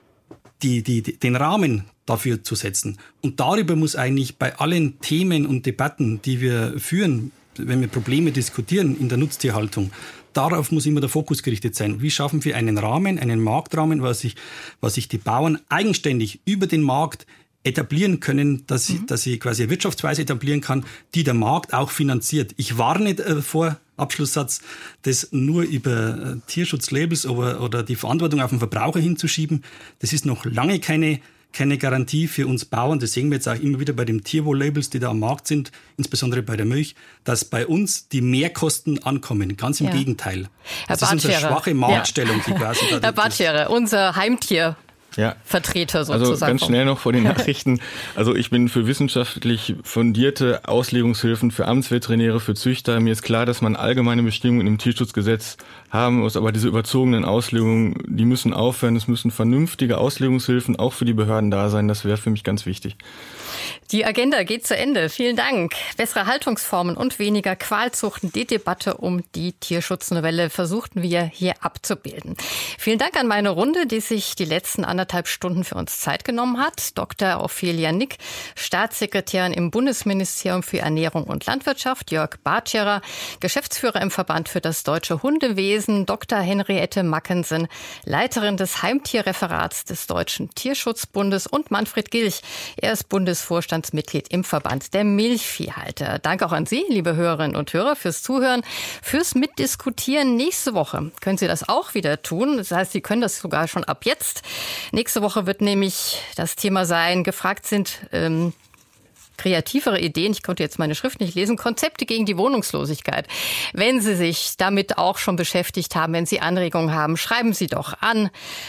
den Rahmen dafür zu setzen. Und darüber muss eigentlich bei allen Themen und Debatten, die wir führen, wenn wir Probleme diskutieren in der Nutztierhaltung, darauf muss immer der Fokus gerichtet sein. Wie schaffen wir einen Rahmen, einen Marktrahmen, was sich die Bauern eigenständig über den Markt etablieren können, dass sie quasi eine Wirtschaftsweise etablieren kann, die der Markt auch finanziert. Ich warne vor, Abschlusssatz, das nur über Tierschutzlabels oder die Verantwortung auf den Verbraucher hinzuschieben. Das ist noch lange keine Garantie für uns Bauern. Das sehen wir jetzt auch immer wieder bei den Tierwohl-Labels, die da am Markt sind, insbesondere bei der Milch, dass bei uns die Mehrkosten ankommen. Ganz im Gegenteil. Herr das ist unsere schwache Marktstellung, die quasi da. Herr Bartscherer, unser Heimtier. Vertreter sozusagen. Also ganz schnell noch vor den Nachrichten. Also ich bin für wissenschaftlich fundierte Auslegungshilfen für Amtsveterinäre, für Züchter. Mir ist klar, dass man allgemeine Bestimmungen im Tierschutzgesetz haben muss, aber diese überzogenen Auslegungen, die müssen aufhören. Es müssen vernünftige Auslegungshilfen auch für die Behörden da sein. Das wäre für mich ganz wichtig. Die Agenda geht zu Ende. Vielen Dank. Bessere Haltungsformen und weniger Qualzuchten. Die Debatte um die Tierschutznovelle versuchten wir hier abzubilden. Vielen Dank an meine Runde, die sich die letzten 1,5 Stunden für uns Zeit genommen hat. Dr. Ophelia Nick, Staatssekretärin im Bundesministerium für Ernährung und Landwirtschaft. Jörg Bartscherer, Geschäftsführer im Verband für das deutsche Hundewesen. Dr. Henriette Mackensen, Leiterin des Heimtierreferats des Deutschen Tierschutzbundes. Und Manfred Gilch, er ist Bundesvorstandsmitglied im Verband der Milchviehhalter. Danke auch an Sie, liebe Hörerinnen und Hörer, fürs Zuhören, fürs Mitdiskutieren. Nächste Woche können Sie das auch wieder tun. Das heißt, Sie können das sogar schon ab jetzt. Nächste Woche wird nämlich das Thema sein, gefragt sind kreativere Ideen, ich konnte jetzt meine Schrift nicht lesen, Konzepte gegen die Wohnungslosigkeit. Wenn Sie sich damit auch schon beschäftigt haben, wenn Sie Anregungen haben, schreiben Sie doch an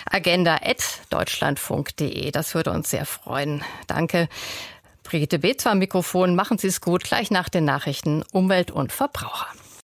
agenda@deutschlandfunk.de. Das würde uns sehr freuen. Danke. Brigitte Beetz war am Mikrofon. Machen Sie es gut. Gleich nach den Nachrichten Umwelt und Verbraucher.